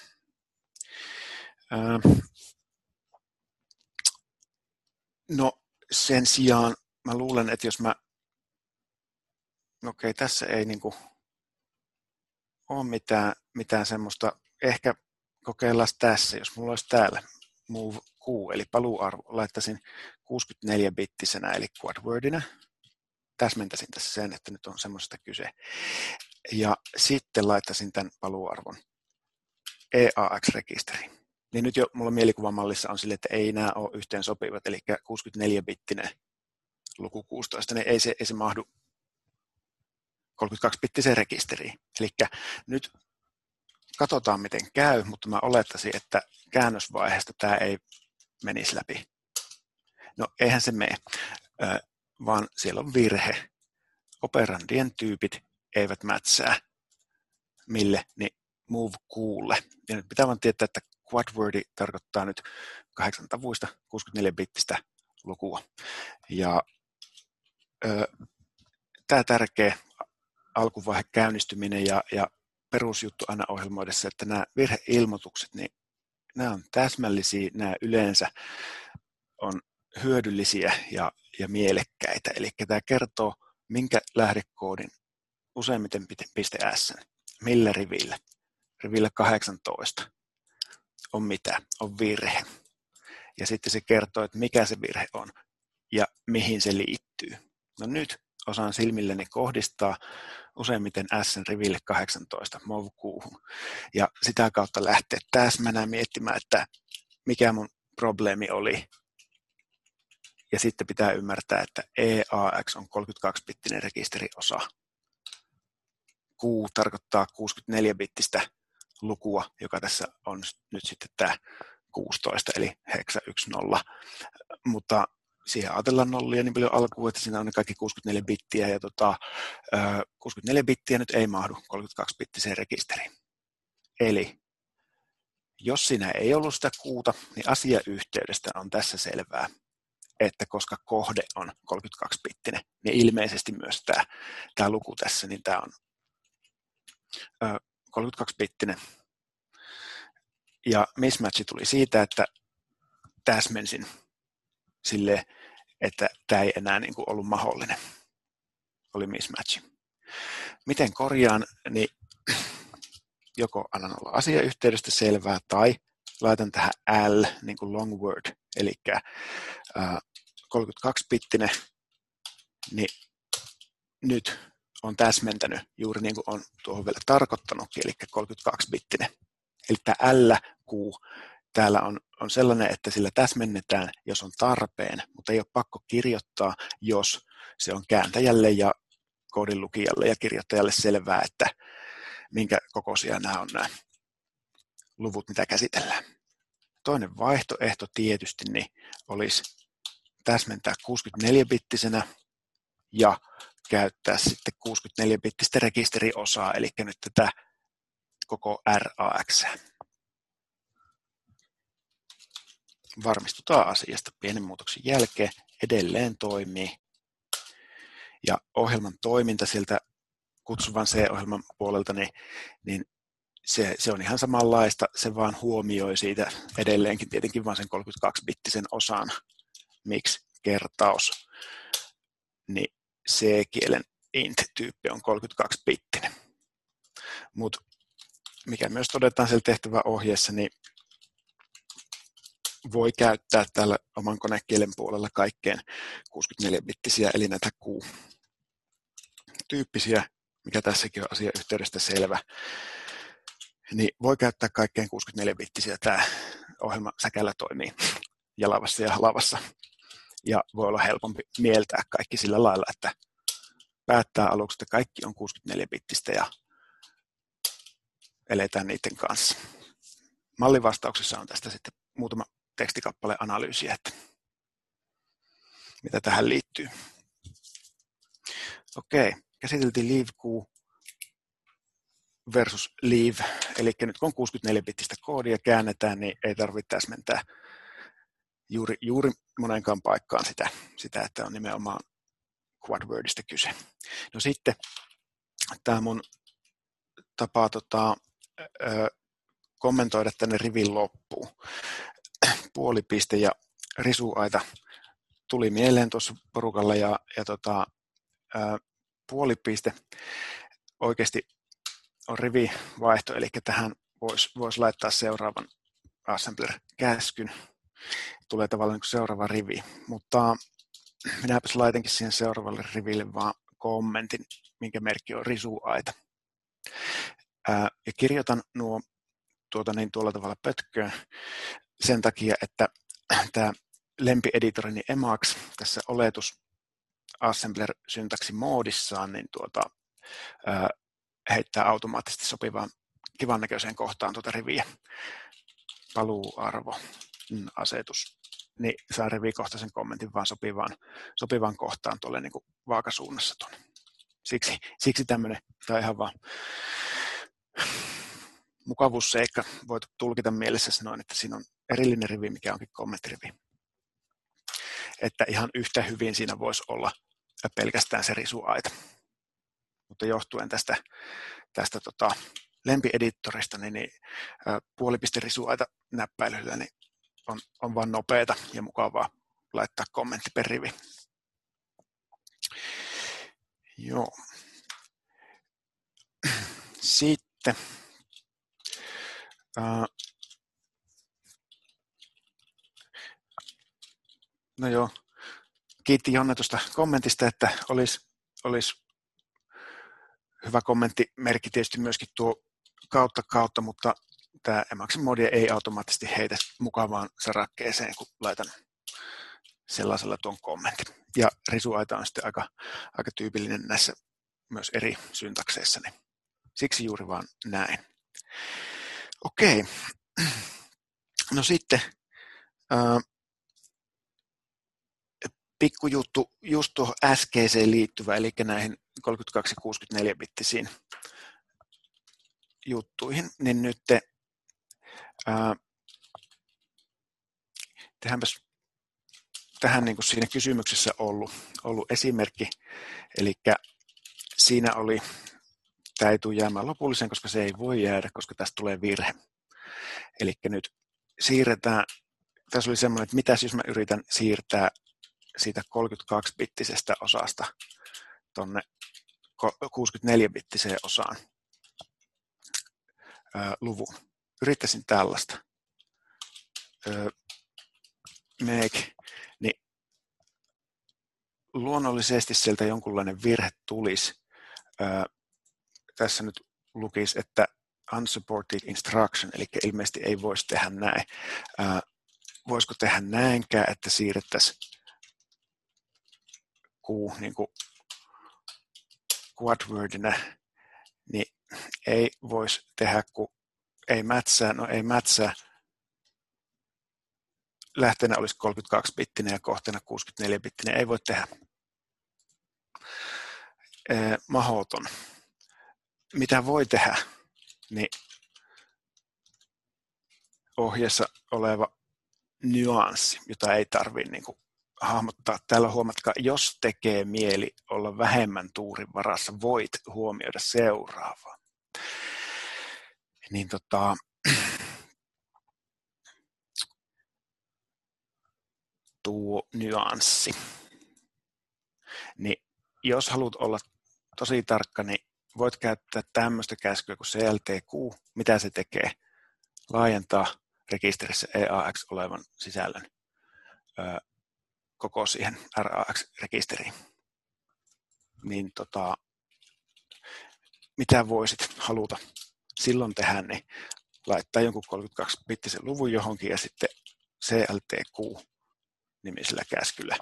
No sen sijaan mä luulen, että jos mä okei, okay, tässä ei niinku ole mitään, mitään semmoista, ehkä kokeillaan tässä, jos mulla olisi täällä move Q, eli paluuarvo, laittaisin kuusikymmentäneljä bittisenä, eli quad wordina, täsmentäisin tässä sen, että nyt on semmoista kyse, ja sitten laittaisin tämän paluuarvon E A X-rekisteriin. Niin nyt jo mulla mielikuvamallissa on sille, että ei nämä ole yhteen sopivat, eli kuusikymmentäneljä bittinen luku kuusitoista, niin ei se, ei se mahdu kolmekymmentäkaksi bittiseen rekisteriin. Eli nyt katsotaan, miten käy, mutta mä olettaisin, että käännösvaiheesta tämä ei menisi läpi. No eihän se mene, vaan siellä on virhe. Operandien tyypit eivät mätsää mille, niin move Qlle. Ja nyt pitää vaan tietää, että quad wordi tarkoittaa nyt kahdeksan tavuista kuusikymmentäneljä bittistä lukua. Ja ö, tämä tärkeä alkuvaihe käynnistyminen ja, ja perusjuttu aina ohjelmoidessa, että nämä virheilmoitukset, niin nämä on täsmällisiä, nämä yleensä on hyödyllisiä ja, ja mielekkäitä. Eli tämä kertoo, minkä lähdekoodin useimmiten piste S, millä rivillä. Rivillä kahdeksantoista on mitä? On virhe. Ja sitten se kertoo, että mikä se virhe on ja mihin se liittyy. No nyt osaan silmilleni kohdistaa useimmiten S:n riville kahdeksantoista move Q:hun ja sitä kautta lähteä täsmänä miettimään, että mikä mun probleemi oli. Ja sitten pitää ymmärtää, että E A X on kolmekymmentäkaksi bittinen rekisteriosa. Q tarkoittaa kuusikymmentäneljä bittistä lukua, joka tässä on nyt sitten tämä kuusitoista, eli hexa yksi nolla. Mutta siihen ajatellaan nollia niin paljon alkuun, että siinä on ne kaikki kuusikymmentäneljä bittiä, ja tota, kuusikymmentäneljä bittiä nyt ei mahdu kolmekymmentäkaksi bittiseen rekisteriin. Eli jos siinä ei ollut sitä kuuta, niin asiayhteydestä on tässä selvää, että koska kohde on kolmekymmentäkaksi bittinen, niin ilmeisesti myös tämä, tämä luku tässä, niin tämä on kolmekymmentäkaksi bittinen. Ja mismatchi tuli siitä, että täsmensin silleen, että tämä ei enää niin kuin ollut mahdollinen. Oli mismatchi. Miten korjaan, niin joko annan olla asiayhteydestä selvää tai laitan tähän L, niin kuin long word, eli kolmekymmentäkaksi bittinen, niin nyt on täsmentänyt juuri niin kuin on tuohon vielä tarkoittanutkin, eli kolmekymmentäkaksi bittinen. Eli tämä L, Q, täällä on, on sellainen, että sillä täsmennetään, jos on tarpeen, mutta ei ole pakko kirjoittaa, jos se on kääntäjälle ja koodin lukijalle ja kirjoittajalle selvää, että minkä kokoisia nämä on nämä luvut, mitä käsitellään. Toinen vaihtoehto tietysti niin olisi täsmentää kuusikymmentäneljä bittisenä ja käyttää sitten kuusikymmentäneljä-bittistä rekisteriosaa, eli nyt tätä koko R A X. Varmistutaan asiasta pienen muutoksen jälkeen, edelleen toimii. Ja ohjelman toiminta sieltä kutsuvan C-ohjelman puolelta, niin, niin se, se on ihan samanlaista, se vaan huomioi siitä edelleenkin tietenkin vain sen kolmekymmentäkaksi-bittisen osan, miksi kertaus, niin C-kielen int-tyyppi on kolmekymmentäkaksi-bittinen. Mutta mikä myös todetaan siellä tehtäväohjeessa, niin voi käyttää täällä oman konekielen puolella kaikkeen kuusikymmentäneljä-bittisiä, eli näitä Q-tyyppisiä, mikä tässäkin on asiayhteydestä selvä, niin voi käyttää kaikkeen kuusikymmentäneljä-bittisiä. Tämä ohjelma säkällä toimii jalavassa ja halavassa, ja voi olla helpompi mieltää kaikki sillä lailla, että päättää aluksi, että kaikki on kuusikymmentäneljä-bittistä ja eletään niiden kanssa. Mallivastauksessa on tästä sitten muutama tekstikappale analyysiä, että mitä tähän liittyy. Okei, käsiteltiin leave Q versus leave, eli nyt kun on kuusikymmentäneljä-bittistä koodia käännetään, niin ei tarvitse täsmentää juuri, juuri monenkaan paikkaan sitä, sitä, että on nimenomaan quad wordista kyse. No sitten tämä mun tapa tota, ö, kommentoida tänne rivin loppuun. Puolipiste ja risuaita tuli mieleen tuossa porukalla ja, ja tota, ö, puolipiste oikeasti on rivivaihto, eli tähän voisi vois laittaa seuraavan assembler-käskyn. Tulee tavallaan niin kuin seuraava rivi, mutta minäpäs laitankin siihen seuraavalle riville vaan kommentin, minkä merkki on risuaita. Ää, ja kirjoitan nuo tuota niin tuolla tavalla pötköön sen takia, että tämä lempieditorini Emacs tässä oletus assembler-syntaksi moodissaan niin tuota, ää, heittää automaattisesti sopivaan kivan näköiseen kohtaan tuota riviä. Paluuarvo, asetus, niin saa rivikohtaisen kommentin vaan sopivaan, sopivaan kohtaan tuolle niin kuin vaakasuunnassa tuonne. Siksi, siksi tämmöinen, tämä on ihan vaan mukavuusseikka, voit tulkita mielessäsi noin, että siinä on erillinen rivi, mikä onkin kommenttirivi. Että ihan yhtä hyvin siinä voisi olla pelkästään se risuaita. Mutta johtuen tästä, tästä tota, lempiedittorista, niin, niin puolipiste risuaita näppäilyllä niin on, on vaan nopeata ja mukavaa laittaa kommentti per rivi. Joo. Sitten uh, no joo, kiitti Jonne tuosta kommentista, että olisi, olisi hyvä kommenttimerkki tietysti myöskin tuo kautta kautta, mutta tämä Emacsin moodi ei automaattisesti heitä mukavaan sarakkeeseen, kun laitan sellaisella tuon kommentin. Ja risuaita on sitten aika, aika tyypillinen näissä myös eri syntakseissa, niin siksi juuri vaan näin. Okei, no sitten äh, pikkujuttu just tuohon äskeiseen liittyvä, eli näihin kolmekymmentäkaksi kuusikymmentäneljä-bittisiin juttuihin, niin nyt te, ää, tehdäänpäs tähän niin kuin siinä kysymyksessä ollut, ollut esimerkki, eli siinä oli, tämä ei tule jäämään lopulliseen, koska se ei voi jäädä, koska tästä tulee virhe. Eli nyt siirretään, tässä oli semmoinen, että mitäs jos mä yritän siirtää siitä kolmekymmentäkaksi-bittisestä osasta tuonne kuusikymmentäneljä-bittiseen osaan ää, luvun. Yrittäisin tällaista. Ää, make, niin luonnollisesti sieltä jonkunlainen virhe tulisi. Ää, tässä nyt lukisi, että unsupported instruction, eli ilmeisesti ei voisi tehdä näin. Ää, voisiko tehdä näinkään, että siirrettäisiin Q niin kuin quadwordina, niin ei voisi tehdä, kun ei mätsää, no ei mätsää. Lähteenä olisi kolmekymmentäkaksi-bittinen ja kohteena kuusikymmentäneljä-bittinen, ei voi tehdä. eh, mahdoton. Mitä voi tehdä, niin ohjeessa oleva nyanssi, jota ei tarvitse niin kuin hahmottaa. Täällä huomatkaa, jos tekee mieli olla vähemmän tuurin varassa, voit huomioida seuraavaa. Niin tota, tuo nyanssi. Niin jos haluat olla tosi tarkka, niin voit käyttää tämmöistä käskyä kuin C L T Q. Mitä se tekee? Laajentaa rekisterissä E A X olevan sisällön ö, koko siihen R A X-rekisteriin. Niin tota, mitä voisit haluta silloin tehdä, niin laittaa jonkun kolmekymmentäkaksi-bittisen luvun johonkin ja sitten C L T Q-nimisellä käskyllä.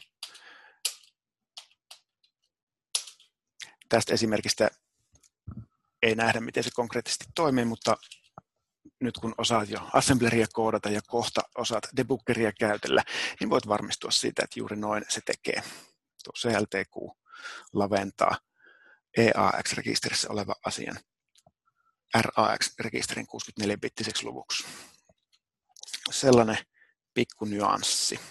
Tästä esimerkistä ei nähdä, miten se konkreettisesti toimii, mutta nyt kun osaat jo assembleria koodata ja kohta osaat debuggeria käytellä, niin voit varmistua siitä, että juuri noin se tekee. Tuo C L T Q laventaa E A X-rekisterissä olevan asian R A X-rekisterin kuusikymmentäneljä-bittiseksi luvuksi. Sellainen pikku nyanssi.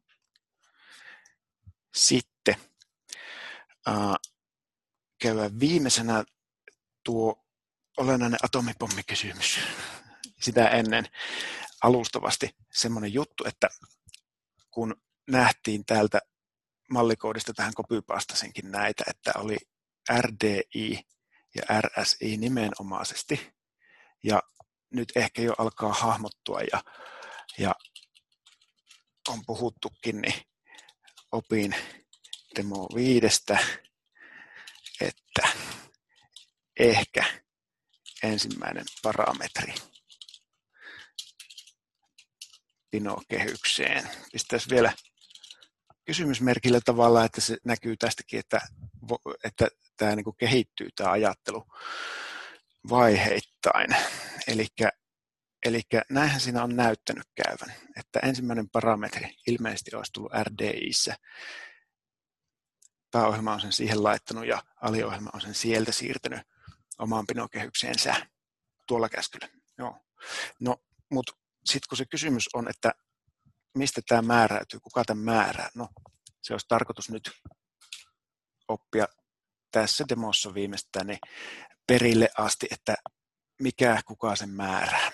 Sitten äh, käydään viimeisenä tuo olennainen atomipommikysymys. Sitä ennen alustavasti semmoinen juttu, että kun nähtiin täältä mallikoodista tähän copypastasinkin näitä, että oli R D I ja R S I nimenomaisesti, ja nyt ehkä jo alkaa hahmottua ja, ja on puhuttukin, niin opin demo viidestä, että ehkä ensimmäinen parametri Pino-kehykseen. Pistäisi vielä kysymysmerkillä tavalla, että se näkyy tästäkin, että, että tämä niin kuin kehittyy tämä ajattelu vaiheittain. Elikkä, elikkä näinhän siinä on näyttänyt käyvän, että ensimmäinen parametri ilmeisesti olisi tullut R D I:ssä. Pääohjelma on sen siihen laittanut ja aliohjelma on sen sieltä siirtänyt omaan Pino-kehykseensä tuolla käskyllä. Joo. No, mutta sitten kun se kysymys on, että mistä tämä määräytyy, kuka tämän määrää, no se olisi tarkoitus nyt oppia tässä demossa viimeistään niin perille asti, että mikä kuka sen määrää.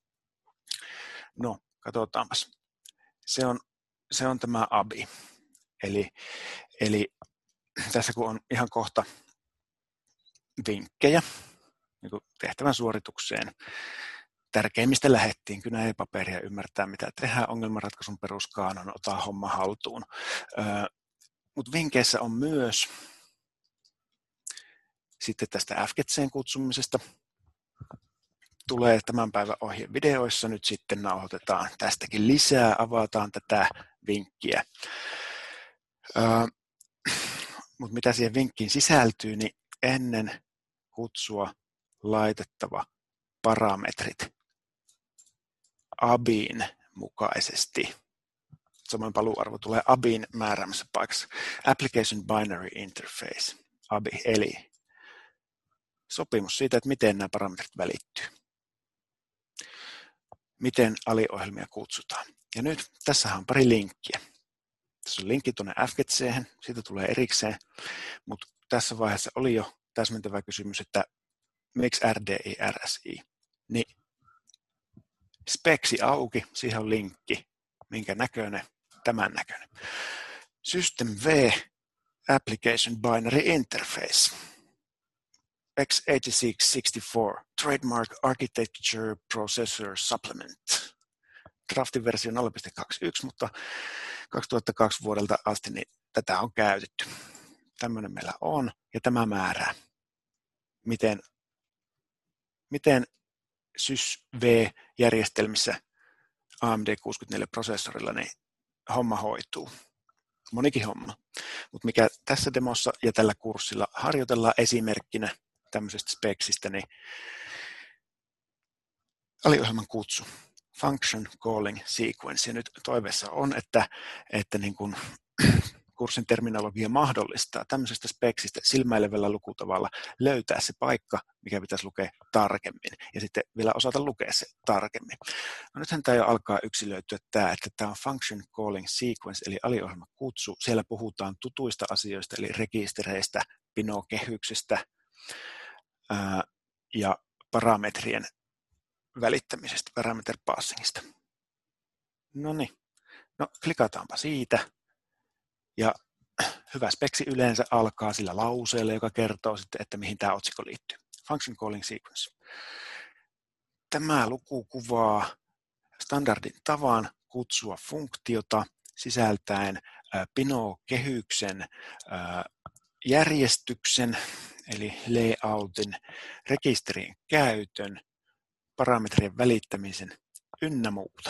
No, katsotaanpas. Se on, se on tämä A B I. Eli, eli tässä kun on ihan kohta vinkkejä niin kuin tehtävän suoritukseen, tärkeimmistä lähettiin kynä ja paperia ymmärtää, mitä tehdään, ongelmanratkaisun peruskaanon, ota homma haltuun. Öö, Mutta vinkkeissä on myös sitten tästä F G C:n kutsumisesta. Tulee tämän päivän ohje videoissa, nyt sitten nauhoitetaan tästäkin lisää, avataan tätä vinkkiä. Öö, Mutta mitä siihen vinkkiin sisältyy, niin ennen kutsua laitettava parametrit A B I:n mukaisesti. Samoin paluuarvo tulee A B I:n määräämässä paikassa. Application Binary Interface, A B I, eli sopimus siitä, että miten nämä parametrit välittyy. Miten aliohjelmia kutsutaan. Ja nyt tässä on pari linkkiä. Tässä on linkki tuonne F G C:hen, siitä tulee erikseen, mutta tässä vaiheessa oli jo täsmentävä kysymys, että miksi R D I, R S I. Niin speksi auki, siihen on linkki, minkä näköinen, tämän näköinen. System V, Application Binary Interface, X kahdeksankymmentäkuusi seiskymmentäneljä, Trademark Architecture Processor Supplement, draftin versio nolla piste kaksikymmentäyksi, mutta kaksituhattakaksi vuodelta asti niin tätä on käytetty. Tämmöinen meillä on, ja tämä määrää, miten, miten Sys V-järjestelmissä A M D kuusikymmentäneljä-prosessorilla niin homma hoituu. Monikin homma. Mutta mikä tässä demossa ja tällä kurssilla harjoitellaan esimerkkinä tämmöisestä speksistä, niin aliohjelman kutsu. Function Calling Sequence. Ja nyt toiveessa on, että, että niin kun kurssin terminologia mahdollistaa tämmöisestä speksistä silmäilevällä lukutavalla löytää se paikka, mikä pitäisi lukea tarkemmin, ja sitten vielä osata lukea se tarkemmin. No nythän tämä jo alkaa yksilöityä tämä, että tämä on function calling sequence, eli aliohjelmakutsu. Siellä puhutaan tutuista asioista, eli rekistereistä, Pinot-kehyksistä ää, ja parametrien välittämisestä, parameter passingista. No niin, no klikataanpa siitä. Ja hyvä speksi yleensä alkaa sillä lauseella, joka kertoo sitten, että mihin tämä otsikko liittyy. Function calling sequence. Tämä luku kuvaa standardin tavan kutsua funktiota sisältäen Pinot-kehyksen järjestyksen, eli layoutin, rekisterien käytön, parametrien välittämisen ynnä muuta.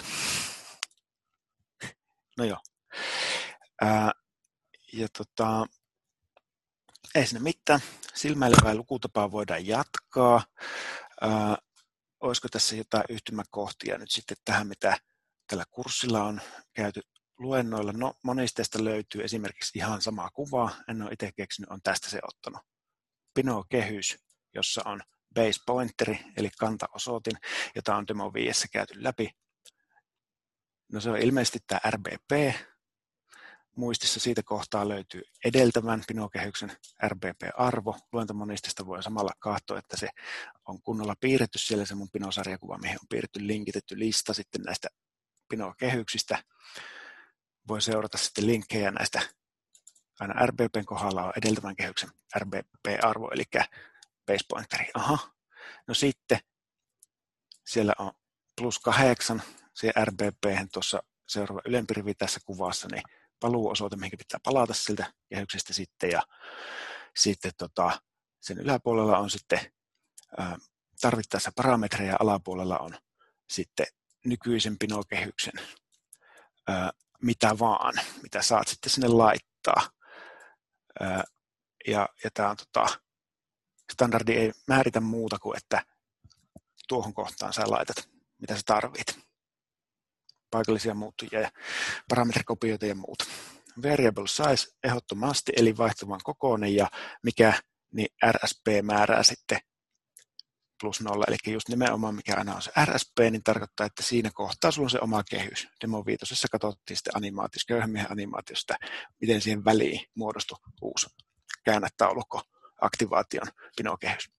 No joo. Ää, ja tota, ei siinä mitään. Silmäilevää lukutapaa voidaan jatkaa. Ää, olisiko tässä jotain yhtymäkohtia nyt sitten tähän, mitä tällä kurssilla on käyty luennoilla? No, monisteesta löytyy esimerkiksi ihan sama kuva. En ole itse keksinyt, on tästä se ottanut. Pinot-kehys, jossa on base pointeri, eli kantaosoitin, jota on Demo viidessä käyty läpi. No se on ilmeisesti tämä R B P. Muistissa siitä kohtaa löytyy edeltävän Pinot-kehyksen R B P-arvo. Luentomonistista voi samalla katsoa, että se on kunnolla piirretty siellä se mun Pinot-sarjakuva, mihin on piirretty linkitetty lista sitten näistä Pinot-kehyksistä. Voi seurata sitten linkkejä näistä. Aina R B P:n kohdalla on edeltävän kehyksen R B P-arvo, eli base pointeri. Aha. No sitten siellä on plus kahdeksan, se R B P:hen tuossa seuraava ylempi rivi tässä kuvassa, niin paluuosoite, mihin pitää palata siltä kehyksestä sitten, ja sitten tota, sen yläpuolella on sitten ää, tarvittaessa parametreja, alapuolella on sitten nykyisen Pinot-kehyksen ää, mitä vaan, mitä saat sitten sinne laittaa. Ää, ja ja tämä on tota, standardi ei määritä muuta kuin, että tuohon kohtaan sä laitat, mitä sä tarvit. Paikallisia muuttujia ja parametrikopioita ja muuta. Variable size ehdottomasti, eli vaihtuvan kokoinen, ja mikä, niin R S P määrää sitten plus nolla, eli just nimenomaan mikä aina on se R S P, niin tarkoittaa, että siinä kohtaa sulla on se oma kehys. Demo viitosessa katsottiin sitten animaatiossa, köyhämiehen animaatiosta, miten siihen väliin muodostui uusi käännätaulukko, aktivaation Pinot-kehys.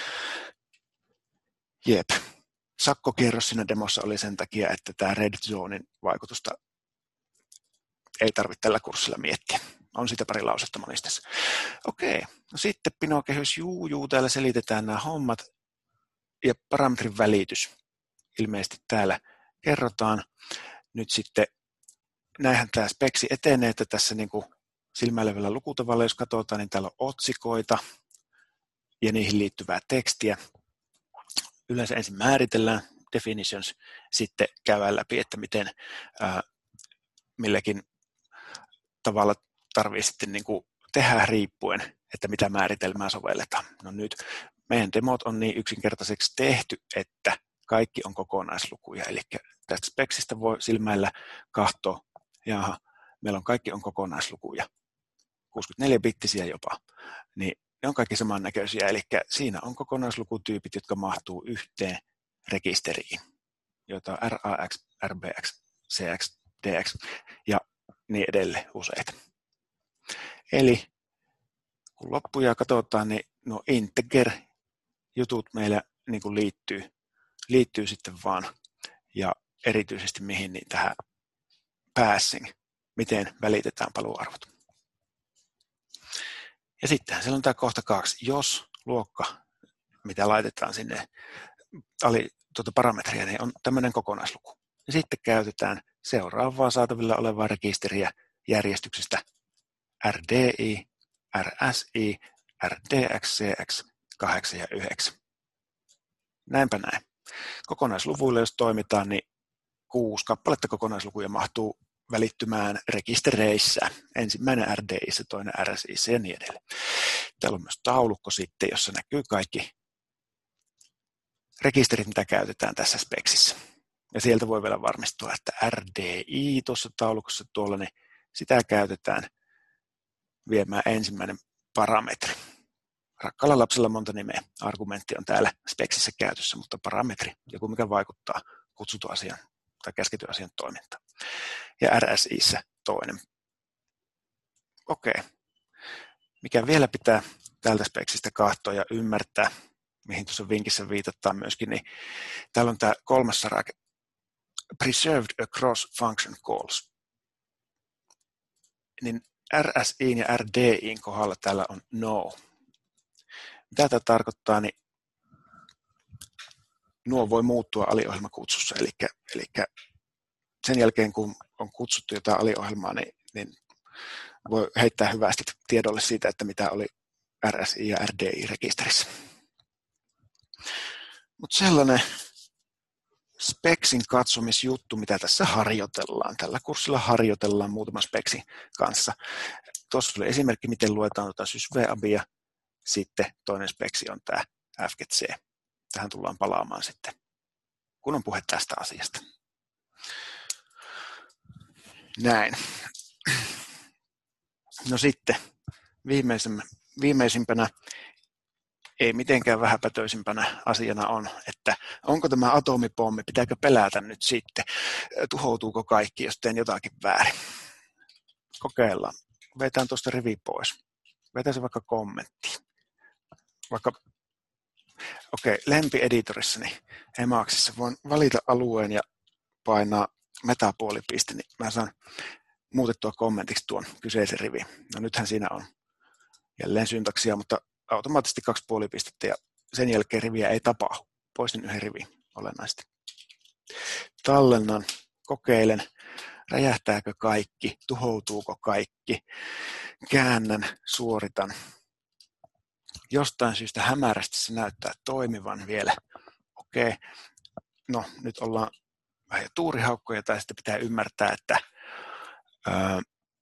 Jep. Sakkokierros siinä demossa oli sen takia, että tämä red zonein vaikutusta ei tarvitse tällä kurssilla miettiä. On siitä pari lausetta monistessa. Okei, no sitten Pinot-kehys, juu, juu, täällä selitetään nämä hommat ja parametrin välitys. Ilmeisesti täällä kerrotaan. Nyt sitten näinhän tämä speksi etenee, että tässä niin kuin silmäilevällä lukutavalla, jos katsotaan, niin täällä on otsikoita ja niihin liittyvää tekstiä. Yleensä ensin määritellään definitions, sitten käydään läpi, että miten ää, milläkin tavalla tarvitsee sitten niin kuin tehdä riippuen, että mitä määritelmää sovelletaan. No nyt meidän demot on niin yksinkertaiseksi tehty, että kaikki on kokonaislukuja, eli tästä speksistä voi silmäillä katsoa, jaha, meillä on kaikki on kokonaislukuja, kuusikymmentäneljä-bittisiä jopa, niin ne on kaikki samannäköisiä, eli siinä on kokonaislukutyypit, jotka mahtuu yhteen rekisteriin, joita on R A X, R B X, C X, D X ja niin edelleen useita. Eli kun loppuja katsotaan, niin nuo integer-jutut meillä niin kuin liittyy, liittyy sitten vaan, ja erityisesti mihin niin tähän passing, miten välitetään paluuarvot. Ja sittenhän siellä on tämä kohta kaksi, jos luokka, mitä laitetaan sinne ali, tuota parametria, niin on tämmöinen kokonaisluku. Ja sitten käytetään seuraavaa saatavilla olevaa rekisteriä järjestyksestä R D I, R S I, R D X, C X, kahdeksan ja yhdeksän. Näinpä näin. Kokonaisluvuille, jos toimitaan, niin kuusi kappaletta kokonaislukuja mahtuu välittymään rekistereissä. Ensimmäinen R D I:ssä, toinen R S I:ssä ja niin edelleen. Täällä on myös taulukko sitten, jossa näkyy kaikki rekisterit, mitä käytetään tässä speksissä. Ja sieltä voi vielä varmistua, että R D I tuossa taulukossa tuolla, niin sitä käytetään viemään ensimmäinen parametri. Rakkaalla lapsella monta nimeä. Argumentti on täällä speksissä käytössä, mutta parametri, joku mikä vaikuttaa kutsutun asian tai käsketyn asian toimintaan. Ja R S I:ssä toinen. Okei. Mikä vielä pitää tältä speksistä katsoa ja ymmärtää, mihin tuossa vinkissä viitataan myöskin, niin täällä on tämä kolmas sarake, Preserved Across Function Calls. Niin R S I:n ja R D I:n kohdalla täällä on no. Mitä tämä tarkoittaa, niin nuo voi muuttua aliohjelmakutsussa, eli, eli sen jälkeen kun on kutsuttu jotain aliohjelmaa, niin, niin voi heittää hyvästi tiedolle siitä, että mitä oli R S I ja R D I-rekisterissä. Mutta sellainen speksin katsomisjuttu, mitä tässä harjoitellaan. Tällä kurssilla harjoitellaan muutama speksin kanssa. Tuossa oli esimerkki, miten luetaan tuota sysveabia. Sitten toinen speksi on tämä F G C. Tähän tullaan palaamaan sitten, kun on puhe tästä asiasta. Näin. No sitten viimeisimpänä, ei mitenkään vähäpätöisimpänä asiana on, että onko tämä atomipommi, pitääkö pelätä nyt sitten, tuhoutuuko kaikki, jos teen jotakin väärin. Kokeillaan. Vetään tuosta rivi pois. Vetään se vaikka kommentti. Vaikka, okei, okay, lempieditorissani Emacsissa voin valita alueen ja painaa metapuolipiste, niin mä saan muutettua kommentiksi tuon kyseisen rivin. No nythän siinä on jälleen syntaksia, mutta automaattisesti kaksi puolipistettä ja sen jälkeen riviä ei tapahdu. Poistin yhden rivin olennaisesti. Tallennan, kokeilen, räjähtääkö kaikki, tuhoutuuko kaikki, käännän, suoritan. Jostain syystä hämärästi se näyttää toimivan vielä. Okei, no nyt ollaan vähän tuurihaukkoja tai sitten pitää ymmärtää, että öö,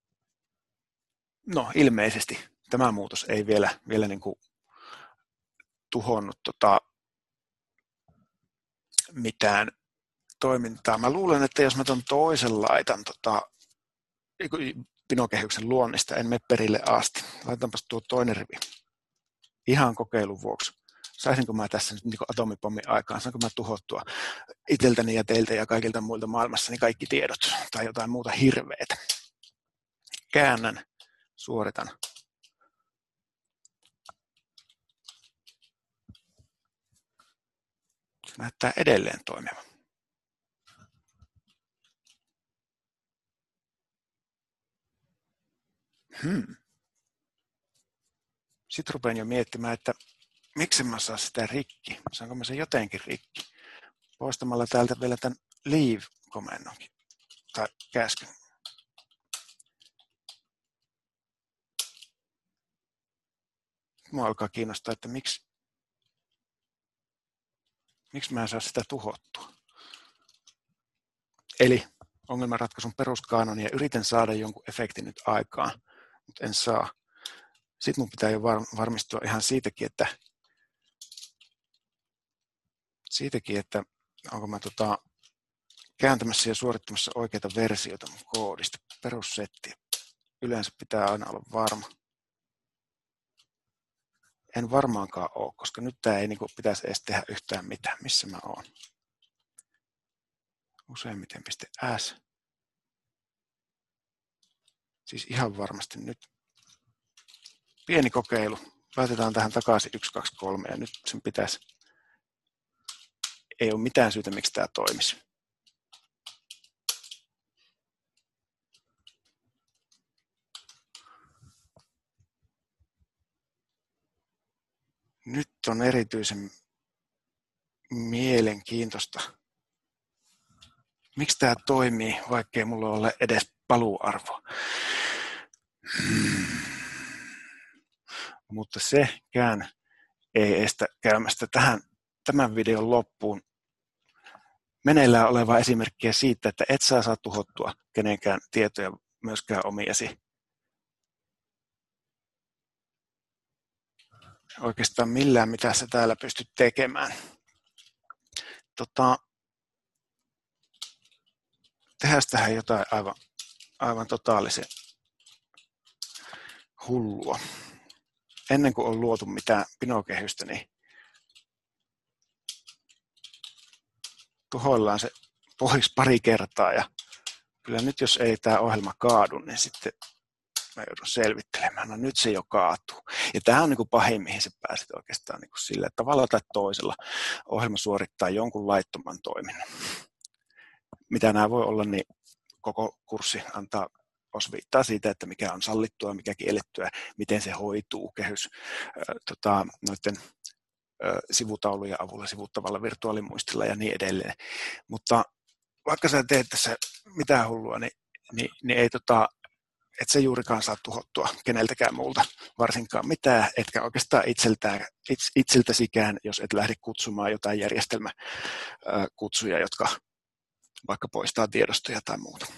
no ilmeisesti tämä muutos ei vielä, vielä niin kuin tuhonnut tota, mitään toimintaa. Mä luulen, että jos mä ton toisen laitan tota, pinokehyksen luonnista, en mene perille asti. Laitanpas tuo toinen rivi. Ihan kokeilun vuoksi. Saisinko mä tässä nyt niin kuin atomipommin aikaan, saanko mä tuhottua itseltäni ja teiltä ja kaikilta muilta maailmassa niin kaikki tiedot tai jotain muuta hirveetä. Käännän, suoritan. Se näyttää edelleen toimivan. Hmm. Sitten rupean jo miettimään, että miksi mä saan sitä rikki? Saanko mä sen jotenkin rikki? Poistamalla täältä vielä tämän leave-komennonkin tai käskyn. Mua alkaa kiinnostaa, että miksi, miksi mä en saa sitä tuhottua. Eli ongelmanratkaisun peruskaanoni ja yritän saada jonkun efektin nyt aikaan, mutta en saa. Sitten mun pitää jo varmistua ihan siitäkin, että siitäkin, että onko mä tota, kääntämässä ja suorittamassa oikeita versioita mun koodista, perussettiä. Yleensä pitää aina olla varma. En varmaankaan ole, koska nyt tää ei niinku pitäisi edes tehdä yhtään mitään, missä mä oon. Useimmiten piste S. Siis ihan varmasti nyt. Pieni kokeilu. Laitetaan tähän takaisin yksi, kaksi, kolme ja nyt sen pitäisi. Ei ole mitään syytä, miksi tämä toimisi. Nyt on erityisen mielenkiintoista. Miksi tämä toimii, vaikkei mulla ole edes paluuarvoa? Hmm. Mutta sekään ei estä käymästä tähän, tämän videon loppuun meneillään olevaa esimerkkiä siitä, että et saa saa tuhottua kenenkään tietoja, myöskään omiasi. Oikeastaan millään, mitä sä täällä pystyt tekemään. Tota, tehdään tähän jotain aivan, aivan totaalisen hullua. Ennen kuin on luotu mitään pinokehystä, niin tuhoillaan se pois pari kertaa. Ja kyllä nyt jos ei tämä ohjelma kaadu, niin sitten mä joudun selvittelemään. No nyt se jo kaatuu. Ja tämä on niin kuin pahin, mihin se pääset oikeastaan niin kuin sillä, että tavalla tai toisella ohjelma suorittaa jonkun laittoman toiminnan. Mitä nämä voi olla, niin koko kurssi antaa osviittaa siitä, että mikä on sallittua, mikä kiellettyä, miten se hoituu kehys äh, tota, noiden äh, sivutaulujen avulla, sivuttavalla virtuaalimuistilla ja niin edelleen. Mutta vaikka sä teet tässä mitään hullua, niin, niin, niin ei tota, et se juurikaan saa tuhottua keneltäkään muulta varsinkaan mitään, etkä oikeastaan itseltään, its, itseltäsikään, jos et lähde kutsumaan jotain järjestelmäkutsuja, jotka vaikka poistaa tiedostoja tai muuta.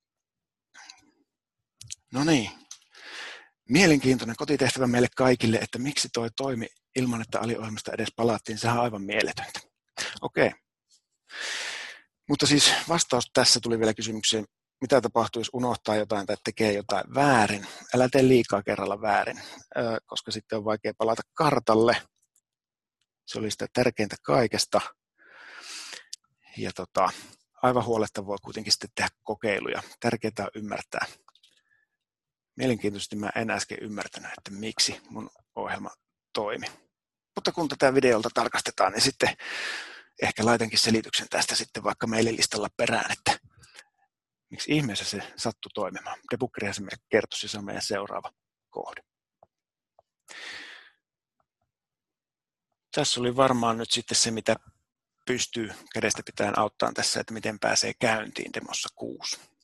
No niin, mielenkiintoinen kotitehtävä meille kaikille, että miksi toi toimi ilman, että aliohjelmasta edes palattiin, sehän on aivan mieletöntä. Okei, mutta siis vastaus tässä tuli vielä kysymykseen, mitä tapahtuu, jos unohtaa jotain tai tekee jotain väärin. Älä tee liikaa kerralla väärin, koska sitten on vaikea palata kartalle. Se oli sitä tärkeintä kaikesta. Ja tota, aivan huoletta voi kuitenkin sitten tehdä kokeiluja. Tärkeää on ymmärtää. Mielenkiintoisesti mä en äsken ymmärtänyt, että miksi mun ohjelma toimi. Mutta kun tätä videolta tarkastetaan, niin sitten ehkä laitankin selityksen tästä sitten vaikka maililistalla perään, että miksi ihmeessä se sattui toimimaan. Debuggerihan se meille kertoisi, se on meidän seuraava kohde. Tässä oli varmaan nyt sitten se, mitä pystyy kädestä pitäen auttaa tässä, että miten pääsee käyntiin demossa kuusi.